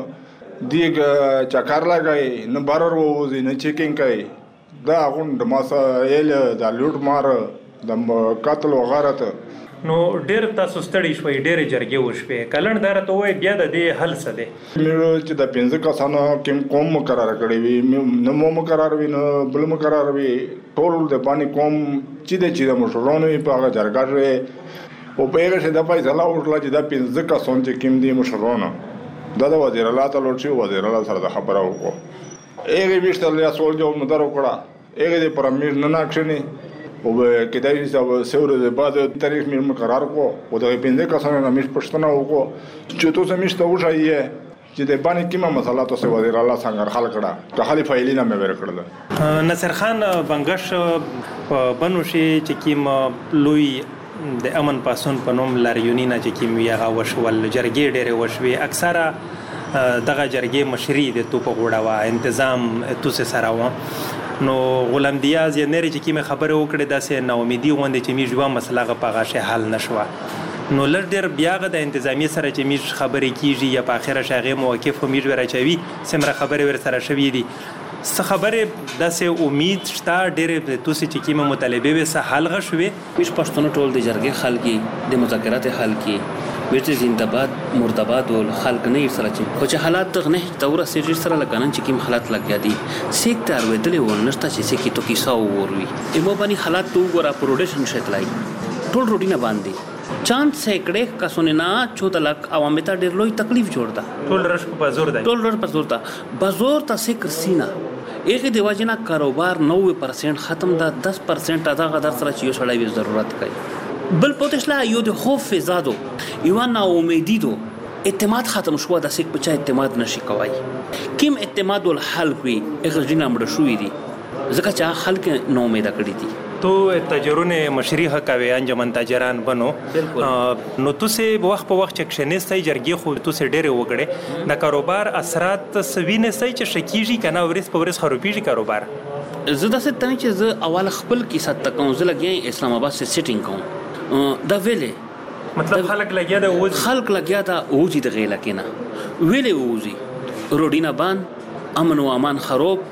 دیګ چکر لګای نه بارر ووزي نه چیکینګ کوي دا غوند مسایل د لوټ مار د قتل و غارت. نو ډېر تاسو ستړي شوي ډېر جرګې وشوي کلندار ته وای بیا د دې حل څه دی؟ مې چې د 15 کسانو کوم قوم مقرر کړی وي نو مو مقرر وي نو بل مقرر وي ټول د باندې قوم چې د مشرانو په هغه جرګه شوی او په هغه څه د فیصله وکړه چې د 15 کسان چې کوم دي مشرانو دا د وزیر الله تعالی چې وزیر الله سره خبره وکړه هغه وشتل یا سوال جواب نه درو کړه هغه د پرمیر نه ناکښنی او کدای شي چې سوره د بعد تاریخ مې مقرر کو او د 15 کسانو نه مش پښتنه وکړو چې تاسو مشته وشایي چې د باندې کیمه مسله تاسو وزیر الله څنګه حل کړه که خالي فایلې نه مې ورکړل. نصر خان بنگش په بنوشي چې کیم لوی د امن پاسون په نوم لاریونینا چې کیم یغه وشول جرګې ډېرې وشوي اکثره دغه جرګې مشري د توپ غوړاوه تنظیم توسه سره و نو غلام دیاز یې نری چې کیمه خبره وکړه داسې ناامیدي غونډه چې می جوه مسله په غاشه حل نشوه نو لږ ډېر بیاغه د انتظامی سره چې می خبرې کیږي یا په اخره شاغه موقف می ور چوي سمره خبره ور سره شوې دي څه خبره داسې امید شته ډېر توسه چې کیمه مطالبه به سه حل غشوي مش پښتون ټول د جرګې حل کی د مذاکرات حل کی بیرته زنده‌باد مرده‌باد ول خلک نه سره چې خو چې حالات نه توره سړي سره لګنن چې کوم حالات لګیا دي سیکټر ودلې ونشته چې سکی تو کیسه وروي ایمو باندې حالات تو ګورا پروډکشن شتلای ټول روټینه باندې چاند سیکړې کسونه نه 14 لک عوامه ته ډېر لوی تکلیف جوړ ده ټول رش په بازور ده ټول رش په بازور ده بازور ته سیکر سینا ایغه دی واجنا کاروبار 90% ختم ده 10% هغه در سره چې یو سړی به ضرورت کوي بل پوتشلا یو د خوف فزادو یو نا امیدیدو اعتماد ختم شو د سیک په چا اعتماد نشي کوي کیم اعتماد ول حل کوي هغه جنا مړ شوې دي ځکه چې خلک نو امید کړی دي تو تاجرون مشري حق کوي انجمن تاجران بنو نو تاسو وخت په وخت چکشنستای جرګي خو تاسو ډېر وګړي د کاروبار اثرات سوینه سي چې شکیږي کنه ورس په ورس خرابېږي کاروبار زه د ست تنه چې زه اول خپل کې 7 کوم زه لګي اسلام آباد سے سیټینګ کوم دا ویلې مطلب خلک لګیا دا اوز خلک لګیا دا اوزي د غیلا کینا ویلې اوزي روډینا بان امن و امان خراب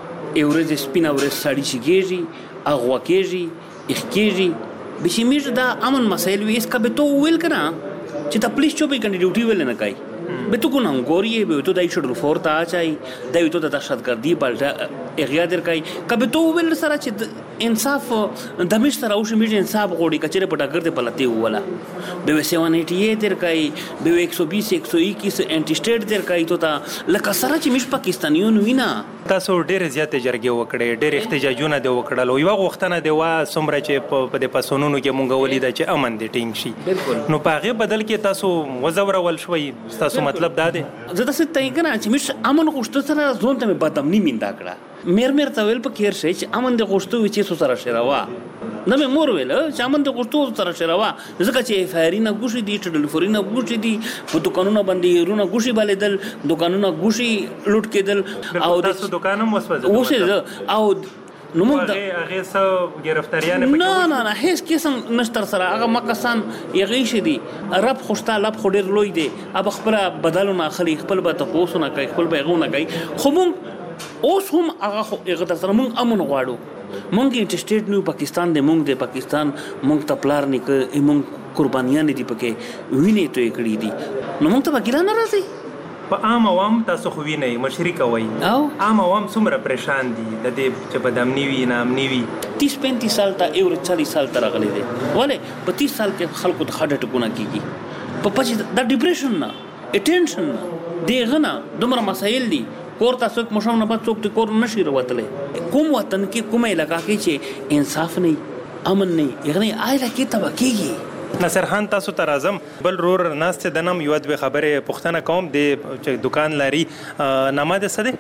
اورز سپینا ورس ساړي شيږي اغوا کېږي اخکېږي بشمیر دا امن مسائل وي اس کا به تو ویل کنا چې د پولیس 24 غنټه ډیوټي ویل نه کوي به تو کو نام ګوري به تو دای شډل فور تا چای دای تو د دهشتګردي پالټا اغیا در کوي کبه تو ویل سره چې انصاف د مش سره او شمیږي انصاف غوړي کچره پټا ګرځي پلاتي ولا به 788 در کوي به 120 121 انټي سټیټ در کوي تو تا لکه سره چې مش پاکستانیون وینا تاسو ډېر زیاتې جرګې وکړې ډېر احتجاجونه دی وکړل او یو وختونه دی وا سمره چې په د پسونونو کې مونږ ولید چې امن دی ټینګ شي نو پاغه بدل کې تاسو وزورول شوي تاسو مطلب دا دی زه تاسو ته کنه چې مش امن غوښته سره ځون ته بدامنی میندا کړه میر ته ویل په کیر شي چې امن د غوښتو چې سره شراوا نه مې مور ویل چې امن د غوښتو سره شراوا ځکه چې فایرینه ګوشي دي ټلفورینه ګوشي دي په دکانونو باندې رونه ګوشي باندې دل دکانونو ګوشي لوټ کېدل او تاسو دکانم وسوځه او نو موږ هغه څو گرفتاریان نه هیڅ قسم نشتر سره هغه مکسان یغې شي دي رب خوشتا لب خډیر لوی دي اب خبره بدلونه خلی خپل به تاسو نه کوي خپل به غو نه کوي خو موږ اوس هم هغه تر سره موږ امن غواړو مونږ انټرسټیټ نو پاکستان د مونږ د پاکستان مونږ ته پلار نه کې مونږ قربانیان دي پکې ویني ته کړی دي نو مونږ ته وکیل نه راځي په عام عوام تاسو خو ویني مشري کوي او عام عوام څومره پریشان دي د دې چې بدامنی وي نامنی وي 30-35 سال ته اور 40 سال ته راغلي دي ولې په 30 سال کې خلکو ته خډه ټکونه کیږي په پچ د ډیپریشن نه اټینشن دی غنا دومره مسایل دي کور تاسو مشام نه پات څوک کور نشي وروتلې کوم وطن کې کومه علاقہ کې چې انصاف نه امن نه یغنی آیله کې تبکیږي نصر خان تاسو ته راځم بل رور ناست دنم یو د خبره پښتنه کوم د دکان لري نامه ده سده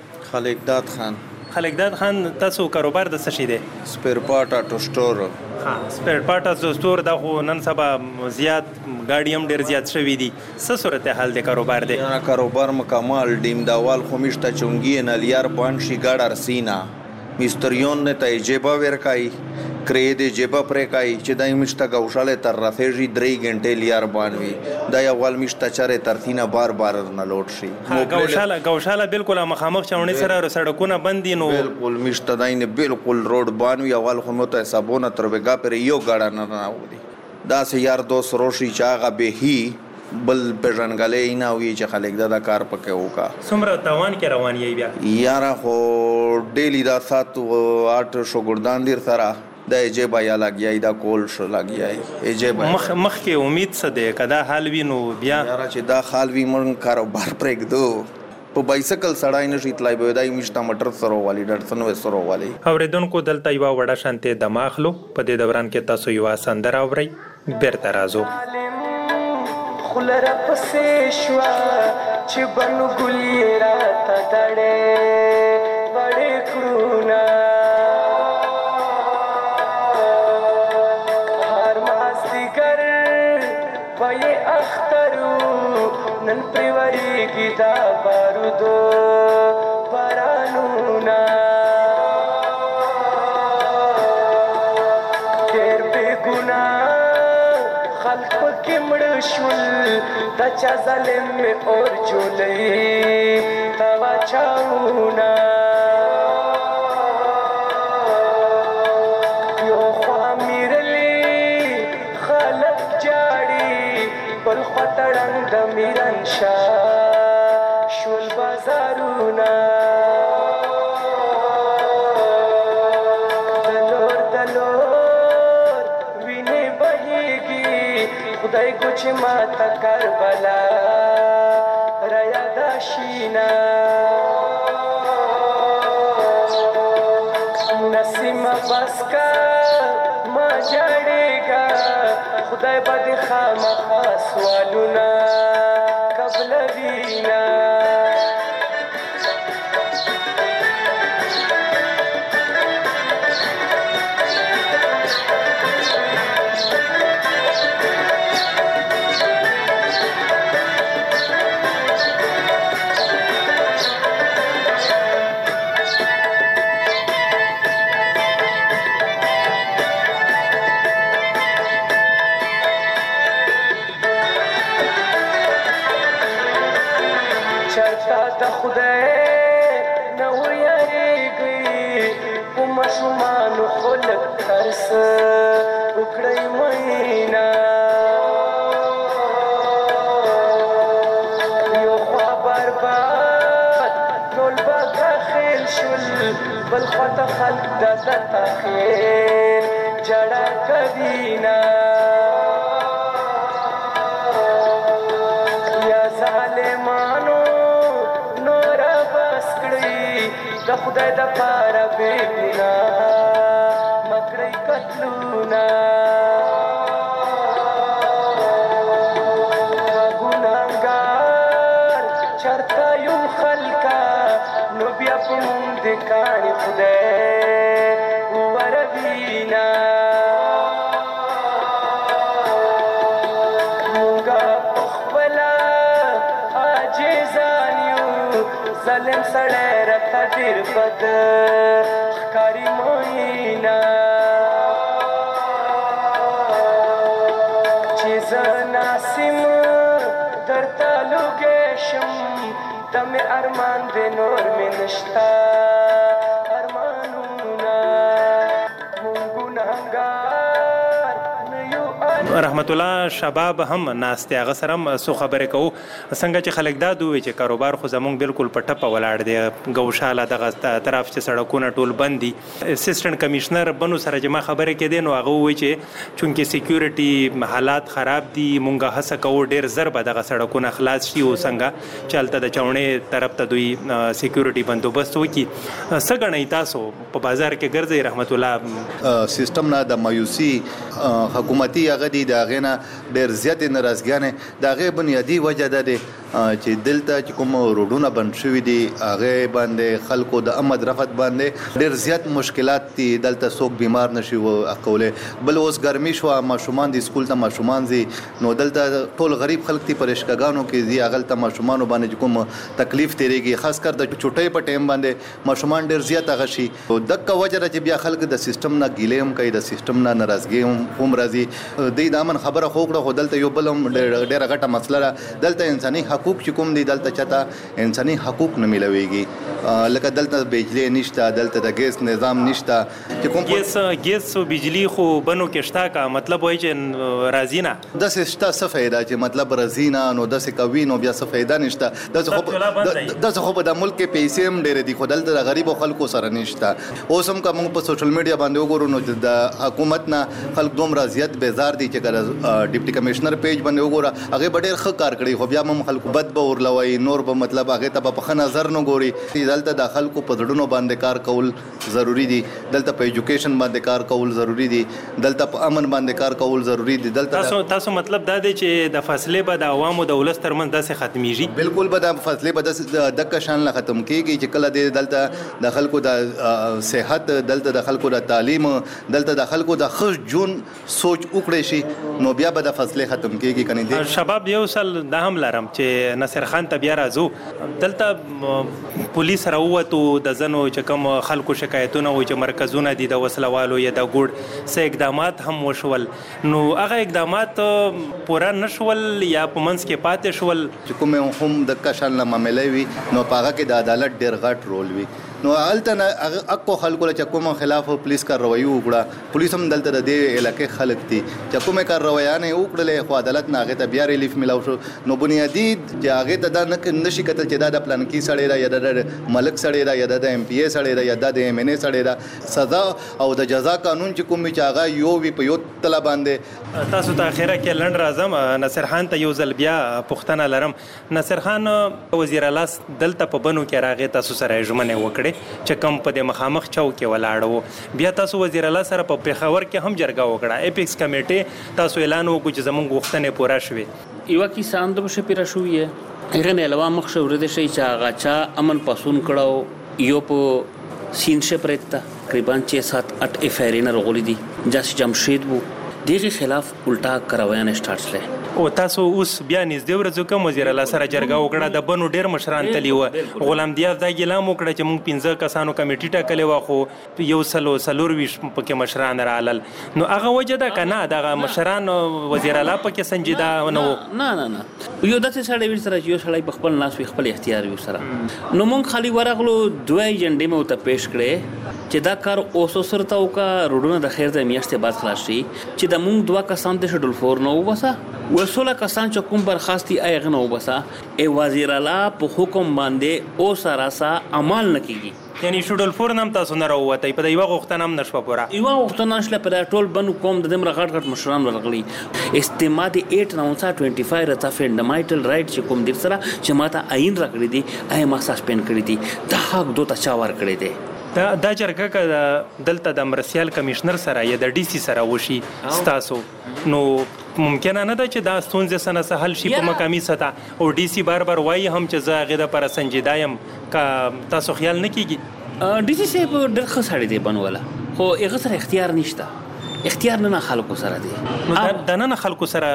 خلقداد خان تاسو کاروبار د څه شي ده سپیر پارټ اټو سٹور سپیر پارټ اټو سٹور دا خو نن سبا زیات ګاډیم ډیر زیات شوی دي څه صورت حال د کاروبار ده کاروبار مکمل ډیم داوال خمیشته چونګي نه لیار پانشي ګاډر سینا مستریون نه ته جيبه ورکای کرې دې جيبه پرې کای چې دای مشته غوښاله تر رافېږي 3 غنټې لیار بانوي دا یو ول مشته چره ترتینه بار نه لوټ شي غوښاله بالکل مخامخ چاونې سره سړکونه بند دي نو بالکل مشته داینه بالکل روډ بانوي اول خو مته حسابونه تر بګا پر یو غاډه نه راوړي دا سه یار دوست روشي چاغه به هی بل پېژنګلې نه وی چې خلک دا کار پکې وکا څومره تاوان کې روان یې بیا یاره خو ډیلی دا 7-8 شوګردان دیر سره د جيبه یا لګیای دا کول شو لګیای جيبه مخ کې امید څه ده کدا حال وینو بیا یاره چې دا حال وی مون کاروبار پرېګ دو په بایسکل سړای نشي تلای به دای مشته مټر سره والی ډټسن و سره والی اوریدونکو دلته یو وړه شانته دماغلو په دې دوران کې تاسو یو سندر اوري بیرته راځو خلرا پسې شوا چې بنو ګلې راته دړې وړې کړونا هر مازدیګر پې اخترو نن پریوريږي دا بارودو بارانونا ډېر بې ګناه خلق پکې مړ شول دا چا ظالم میں اور جولئی توا چاونا یو خوا میرلی خلق جاڑی بل خطرنگ دا میرن شا شول بازارونا خدای کچھ ماتا کربلا ریا داشینا نسیم بس کا ما جاڑے گا خدای بد خام خاص والونا قبل چرتا د خدای نو یریږي په ماشومانو خلک ترس وکړی مینا یو خوا برباد ټول به داخل شول بل خوا ته خلک د تخیل جړه کوینا د خدای د پاره بینا مکرې کتلونا ګناګار چرتا یو خلکا نو بیا په مونږ د کاڼي خدای وربینا مونږه خپله عاجزان یو ظلم سړی راته ډېر بد ښکاري مینا چې زه ناسم درته لوګی شم د مې ارمان دی نور مې نشته ارمانونه مونږ ګنهګار نه یو رحمت الله شباب هم ناست هغه سره هم سو خبرې کوو څنګه چې خلک دا دوی چې کاروبار خو زمونږ بالکل په ټپه ولاړ دی ګوشاله دغه طرف چې سړکونه ټول بند دي اسسټنټ کمشنر بنو سره چې ما خبرې کېدې نو هغه وایي چې چونکې سکیورټي حالات خراب دي مونږ هڅه کوو ډېر زر به دغه سړکونه خلاص شي او څنګه چې هلته د چوڼې طرف ته دوی سکیورټي بندوبست وکړي څه ګڼئ تاسو په بازار کې ګرځئ رحمت الله سیستم نه د مایوسي حکومتي هغه دي د هغې نه ډېر زیاتې ناراضګیانې د هغې بنیادي وجه ده دی چې دلته چې کوم روډونه بند شوي دي هغې باندې خلکو د امد رفت باندې ډېر زیات مشکلات دي دلته څوک بیمار نشي کولی بل اوس ګرمي شوه ماشومان دي سکول ته ماشومان ځي نو دلته ټول غریب خلک دي په رشکهګانو کې ځي هغلته ماشومانو باندې چې کوم تکلیف تېرېږي خاص کر د چوټۍ په ټایم باندې ماشومان ډېر زیات هغه شي دغه وجه ده چې بیا خلک د سیستم نه ګیلې هم کوي د سیستم نه ناراضګي هم راځي دوی د امن خبره خو کړه خو دلته یو بل هم ډېره غټه مسله ده دلته انساني حقوق چې کوم دي دلته چاته انساني حقوق نه ملويږي لکه دلته بجلی نشته دلته د ګیس نظام نشته چې کوم ګیس او بجلی خو بنو کې شته کا مطلب وایي چې راځي نه د سشته څه فائدہ چې مطلب راځي نه نو د څه کوي نو بیا څه فائدہ نشته د خو په د ملک کې پیسې هم ډېر دي خو دلته د غریب خلکو سره نشته اوس هم کوم په سوشل میډیا باندې وګورو نو د حکومت نه خلک دومره زیات بیزار دي چې ډیپټي کمشنر پیج باندې وګوره هغه ډېر ښه کار کړی خو بیا هم خلکو بد به ورلوي نور به مطلب هغه ته په ښه نظر نه ګوري دلته د خلکو په زړونو باندې کار کول ضروری دي دلته په ایجوکیشن باندې کار کول ضروری دي دلته په امن باندې کار کول ضروری دي دلته تاسو مطلب دا دی چې د فاصله به د عوامو د ولس ترمنځ داسې ختميږي بالکل به د فاصله به د کشان لا ختم کیږي چې کله دلته د خلکو د صحت دلته د خلکو د تعلیم دلته د خلکو د خښ جون سوچ وکړي شي نو بیا به د فاصله ختم کیږي کني دي شباب یو سل د هم لرم چې نصر خان ته بیا راځو دلته پولیس راووتو د زنو چې کوم خلکو شکایتونه و چې مرکزونه دي د وسلوالو یا د ګوډ څه اقدامات هم وشول نو هغه اقدامات پوره نشول یا په منځ کې پاتې شول چې کوم هم د کشان له معاملې وي نو پاغه کې د عدالت ډېر غټ رول وي نو هلته اکو خلکو له کوم خلاف پولیس کاروایی وکړه پولیس هم دلته د دې علاقې خلک دي چې کومه کاروایانه وکړلې خو عدالت نه هغه ته بیا ریلیف ملاو شو نو بنیادی چې هغه ته دا نشي کتل چې دا د پلان کې سړی دا یا د ملک سړی دا یا د ایم پی ای سړی دا یا د ایم ان ای سړی دا سزا او د جزا قانون چې کوم چې هغه یو وی په یو تل باندې تاسو ته اخیره کې لند راځم نصر خان ته یو ځل بیا پښتنه لرم نصر خان وزیر اعلی دلته په بنو کې راغی تاسو سره ژمنه وکړه چې کوم په د مخامخ چوک کې ولاړو بیا تاسو وزیر اعلی سره په پیښور کې هم جرګه وکړه اپیکس کمیټه تاسو اعلان وکړ چې زموږ غوښتنې پوره شوې یو کیسه اند بشه پیرا شوې هغه نه علاوه مخ شو ورته شي چې هغه چا امن پاسون کړه یو په سینشه پرتا تقریبا 6-7-8 افیرینر غولې دي جاس جمشید وو دغه خلاف الټا کاروایان سٹارټ شله او تاسو اوس بیا نږدې ورځو کوم وزیر الله سره جرګه وکړه د بنو ډیر مشران تلی و غلام دیاز دا ګلام وکړه چې موږ 15 کسانو کمیټه ټاکلې و خو یو سلور ویش پکې مشران رالل نو هغه وجه دا کنه دغه مشران وزیر الله پکې سنجیدا نه نه یو داسې سړی ویل سره یو سړی بخپل ناس وی خپل اختیار یو سره نو موږ خالي ورغلو دوه ایجنډې مو ته پیش کړې چې دا کار اوسو سره تا وکا روډونه د خیر د میاشتې بعد خلاص شي چې د موږ دوه کسان د شډول 4 نو وسه وسوله کسان چې کوم برخاستي ایغه نو وسه ای وزیر الله په حکم باندې او سراسا عمل نکېږي یعنی شډول 4 نام تاسو نه راوته په یو غوښتنه هم نشو پورا یو غوښتنه نشله پر ټول بنو کوم د دمر غټ مشران ورغلي استماد 8 25 رتا فندامنټل رائټ چې کوم د سره چې ماته عین راکړي دي اي ما سسپند کړی دي دا حق دوه چا ور کړی دي دا جرګه ک دلته د مرسیال کمشنر سره یا د ډي سي سره وشي ستاسو نو ممکن نه ده چې دا ستونزې سره سهل شي په مقامي سطح او ډي سي بار وایي هم چې زه غیده پر سنجیدایم کا تاسو خیال نه کیږي ډي سي سه په ډېر ښه سړی دی بنوله خو هغه سره اختیار نشته اختیار نه خلکو سره دی د نه خلکو سره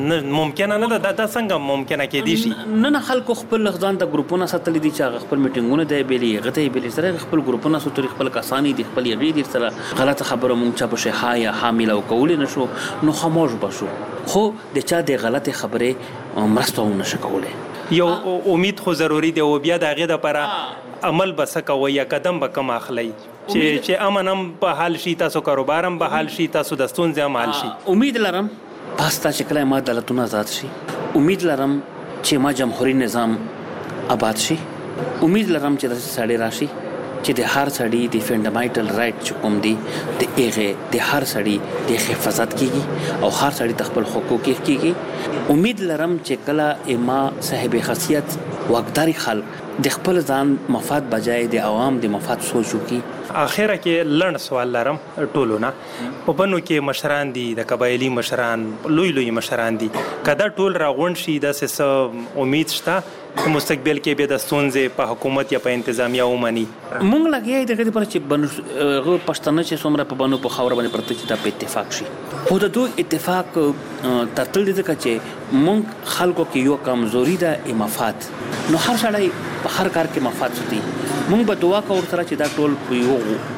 ممکن نه ده دا څنګه ممکنه کې دي شي نه خلکو خپل ځان د ګروپونو ساتل دي چې خپل میټینګونه دی بیلی غته بیلی سره خپل ګروپونو ساتل خپل کسانی دي خپل یغی دي سره غلطه خبره مونږ چا په شي یا حامل او کول نشو نو خاموش بشو خو د چا د غلطه خبره مرسته نشه کوله یو امید خو ضروری دی او بیا د غیده لپاره عمل بسکوي یا قدم به کم اخلي چې امنم په حال شي تاسو کاروبارم به حال شي تاسو د ستونزې هم حل شي امید لرم پاستا چې کله ما دولتونه آزاد شي امید لرم چې ما جمهوریت نظام آباد شي امید لرم چې د سړی راشي چې د هر سړی د فندامنټل رائټ چې کوم دي د هغه د هر سړی د حفاظت کیږي او هر سړی د خپل حقوق کیږي امید لرم چې کله ما صاحب خاصیت واقداري خلک د خپل ځان مفاد بجای د عوام د مفاد سوچو کی اخره کې لړ سوال لرم ټولونه په بنو کې مشران دي د قبایلی مشران لوی مشران دي کدا ټول راغون شي د څه امید شته چې مستقبل کې به د ستونزې په حکومت یا په انتظامیه ومني مونږ لګیای دغه پر چې بنو پښتنه چې څومره په بنو په خاور باندې پرته چې په اتفاق شي خو د دوه اتفاق ترتل دي چې مونږ خلکو کې یو کمزوري ده مفاد نو هر سړی په هر کار کې مفاد ساتي مونږ به دعا کوو تر چې دا ټول یو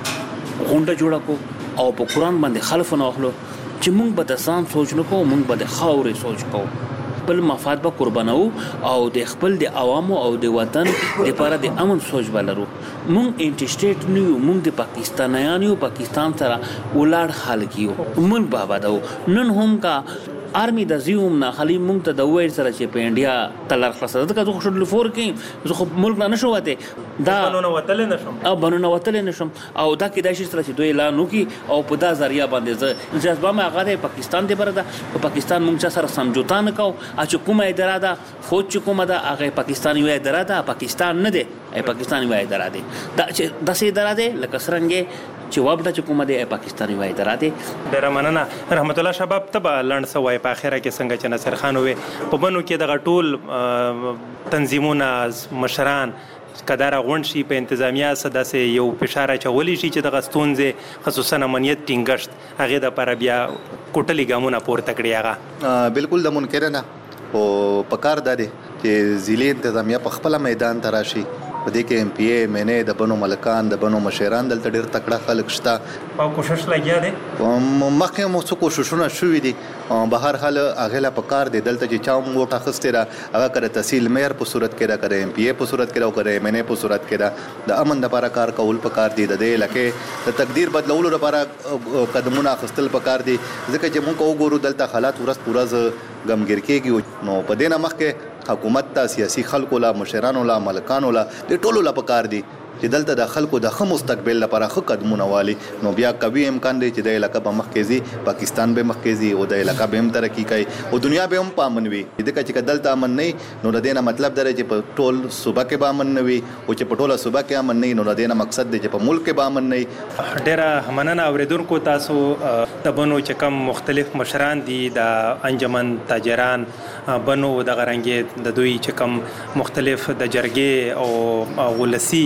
غونډه جوړه کو او په قران باندې خلف نه اخلو چې مونږ به د ځان سوچ نه کوو مونږ به د خاورې سوچ کوو خپل مفاد به قربانو او د خپل د عوامو او د وطن لپاره د امن سوچ بلرو مونږ انټی سټیټ نیو مونږ د پاکستانیانو پاکستان سره ولاړ حال کیو مونږ بابا دو نن هم کا آرمی د زیوم نه خلی مونږ ته د وایي سره چې په انډیا تلر خلاصه ده که شډل فور کې زه خو ملک نه نشو وته دا بنونه وتل نشم او بنونه وتل نشم او دا کې د شي سره چې دوی اعلان وکي او په دا ذریعہ باندې زه جذبه ما غره پاکستان دی برده په پاکستان مونږ سره سمجوتا نه کو چې کومه اداره ده فوج کومه ده هغه پاکستاني وای اداره ده پاکستان نه دی ای پاکستاني وای اداره ده دا چې د سې اداره ده لکه سرنګي چې وابډه چې کومه دی پاکستاني وای اداره ده ډیر مننه رحمت الله شباب تبا لړن سوای په اخره کې څنګه چې نصر خان وې په بنو کې د ټول تنظیمونه مشران کدار غون شي په انتظامیه سداسه یو فشار چولی شي چې د غستونځه خصوصا امنیت ټینګشت هغه د پر بیا کوټلی ګامونه پورته کړی هغه بالکل د منکر نه او پکار ده چې ضلع انتظامیه په خپل میدان تراشي په دې کې MP مینه د بنو ملکان د بنو مشران دلته ډیر تکړه خلک شته په کوشش لګیا دي مخکې مو څه کوششونه شوې دي په هر حال هغه لا پکار دي دلته چې چا مو ټاخسته را هغه کړه تحصیل مېر په صورت کې را کړي MP په صورت کې را کړي مینه په صورت کې را د امن لپاره کار کول پکار دي د دې لکه د تقدیر بدلولو لپاره قدمونه اخستل پکار دي ځکه چې موږ وګورو دلته حالات ورځ پورز غمګر کېږي نو په دې نه مخکې حکومت ته سیاسي خلکو لا مشرانو لا ملکانو لا د ټولو لا پکار دي چې دلته د خلکو د خو مستقبل لپاره خو قدمونه والی نو بیا کوي امکان دی چې د علاقې په مخکېزي پاکستان به مخکېزي او د علاقې به هم ترقی کوي او دنیا به هم پامنوي د کچې دلته امن نه نو د دې مطلب درې چې په ټول صوبه کې به امن نه وي او چې په ټوله صوبه کې امن نه نو د دې مقصد دی چې په ملک کې به امن نه ډېر مننه اوریدونکو تاسو د بنو چې کوم مختلف مشران دي د انجمن تاجران بنو د غرنګي د دوی چې کوم مختلف د جرګې او ولسی چې کوم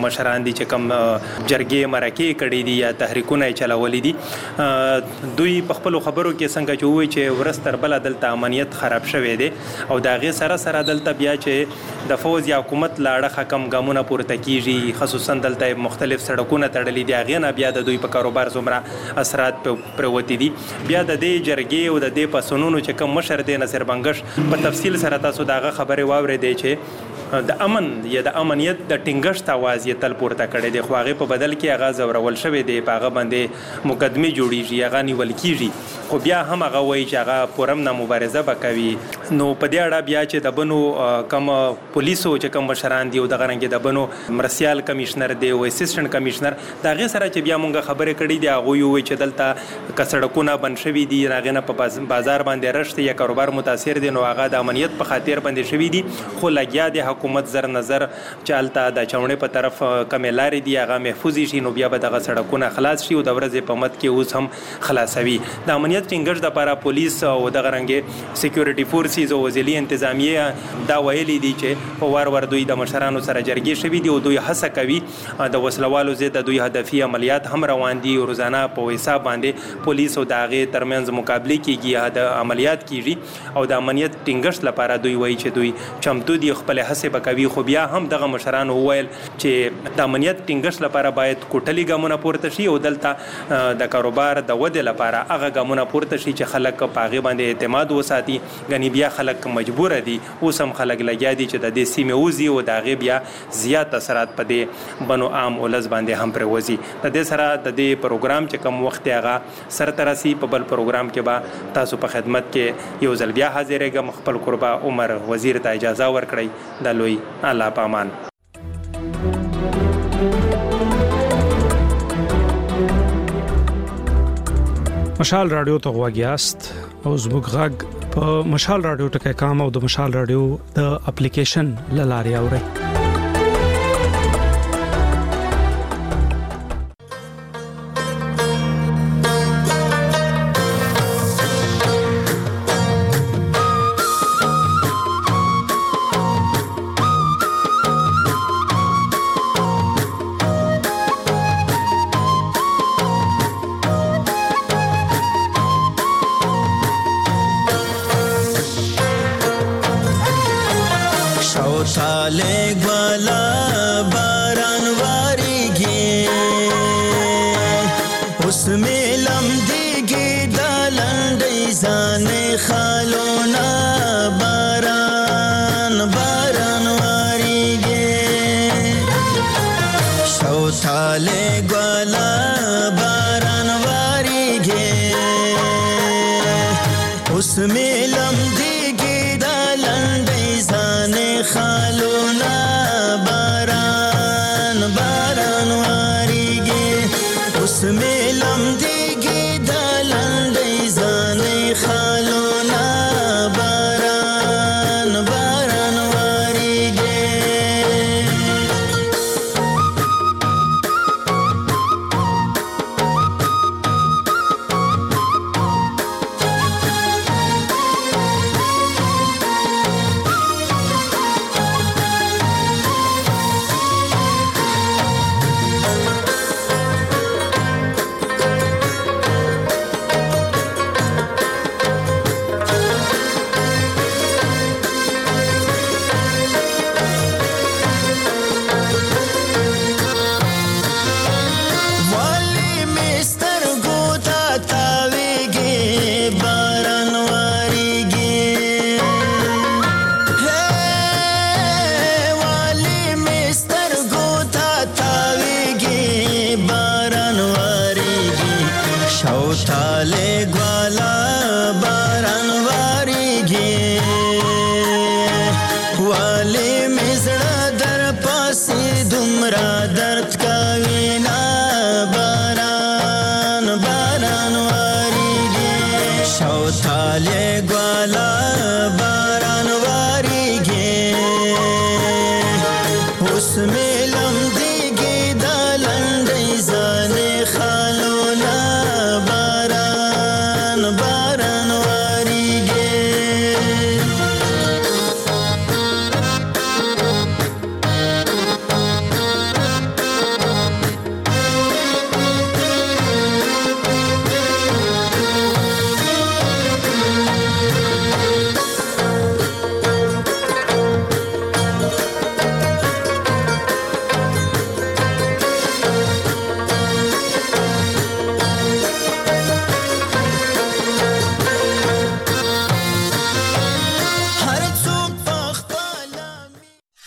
مشران دي چې کم جرګې مرکې کړي دي یا تحریکونه چلولي دي دوی په خپل خبرو کې څنګه چې وایي چې ورستر بل دلته امنیت خراب شوی دی او دا غي سره دلته بیا چې د فوز یا حکومت لاړه حکم ګامونه پورته کیږي خصوصا دلته مختلف سړکونه تړلي دي هغه نه بیا د دوی په کاروبار څومره اثرات پروتې دي بیا د دې جرګې او د دې پسونونو چې کوم مشر دی نصر بنگش په تفصیل سره تاسو داغه خبره واوري دی چې د امن یا د امنیت د ټینګښت आवाज یې تل پورته کړي دی خو هغه په بدل کې هغه زورول شوی دی په هغه باندې مقدمه جوړیږي هغه نیول کیږي خو بیا هم هغه وایي چې هغه پرم نه مبارزه وکوي نو په دې اړه بیا چې د بنو کم پولیسو چې کوم مشران دی او د غرنګ د بنو مرسیال کمشنر دی او اسسټنټ کمشنر دا غي سره چې بیا مونږه خبره کړې دی هغه یو چې دلته کسړکونه بن شوی دي راغنه په بازار باندې رشت یا کاروبار متاثر دي نو هغه د امنیت په خاطر باندې شوی دي خو لګیا دی حکومت زر نظر چالتا د چاونې په طرف کملاري دی هغه محفوظ شي نو بیا به دغه سړکونه خلاص شي او د ورځې په مت کې اوس هم خلاصوي د امنیت ټینګښت لپاره پولیس او د غرنګ سکیورټي فورسز او وزلي انتظامیه دا ویلي دي چې په وار دوی د مشرانو سره جرګې شوي دي او دوی هڅه کوي د وسلوالو ضد دوی هدفي عملیات هم روان دي او روزانه په حساب باندې پولیس او داغه ترمنځ مقابله کیږي د عملیات کیږي او د امنیت ټینګښت لپاره دوی وایي چې دوی چمتو دي خپل هڅه وکوي خو بیا هم دغه مشران وویل چې د امنیت ټینګښت لپاره باید کوټلي ګامونه پورته شي او دلته د کاروبار د ودې لپاره هغه ګامونه پورته شي چې خلک په هغه باندې اعتماد وساتي غني بیا خلک مجبور دي اوس هم خلک لګیا دي چې د دې سیمه وزي او د هغه بیا زیات اثرات په دې بنو عام ولز باندې هم پروزي د دې سره د دې پروګرام چې کوم وخت هغه سر ترسي په بل پروګرام کې با تاسو په خدمت کې یو ځل بیا حاضرېږم خپل قربا عمر وزیر ته اجازه ورکړئ د لوی الله پامان مشال رادیو ته غواګیاست او زموږ غږ په مشال رادیو ټکي کام او د مشال رادیو د اپلیکیشن لاري اوري वाले में जड़ा दर पासे दुमरा दर्द का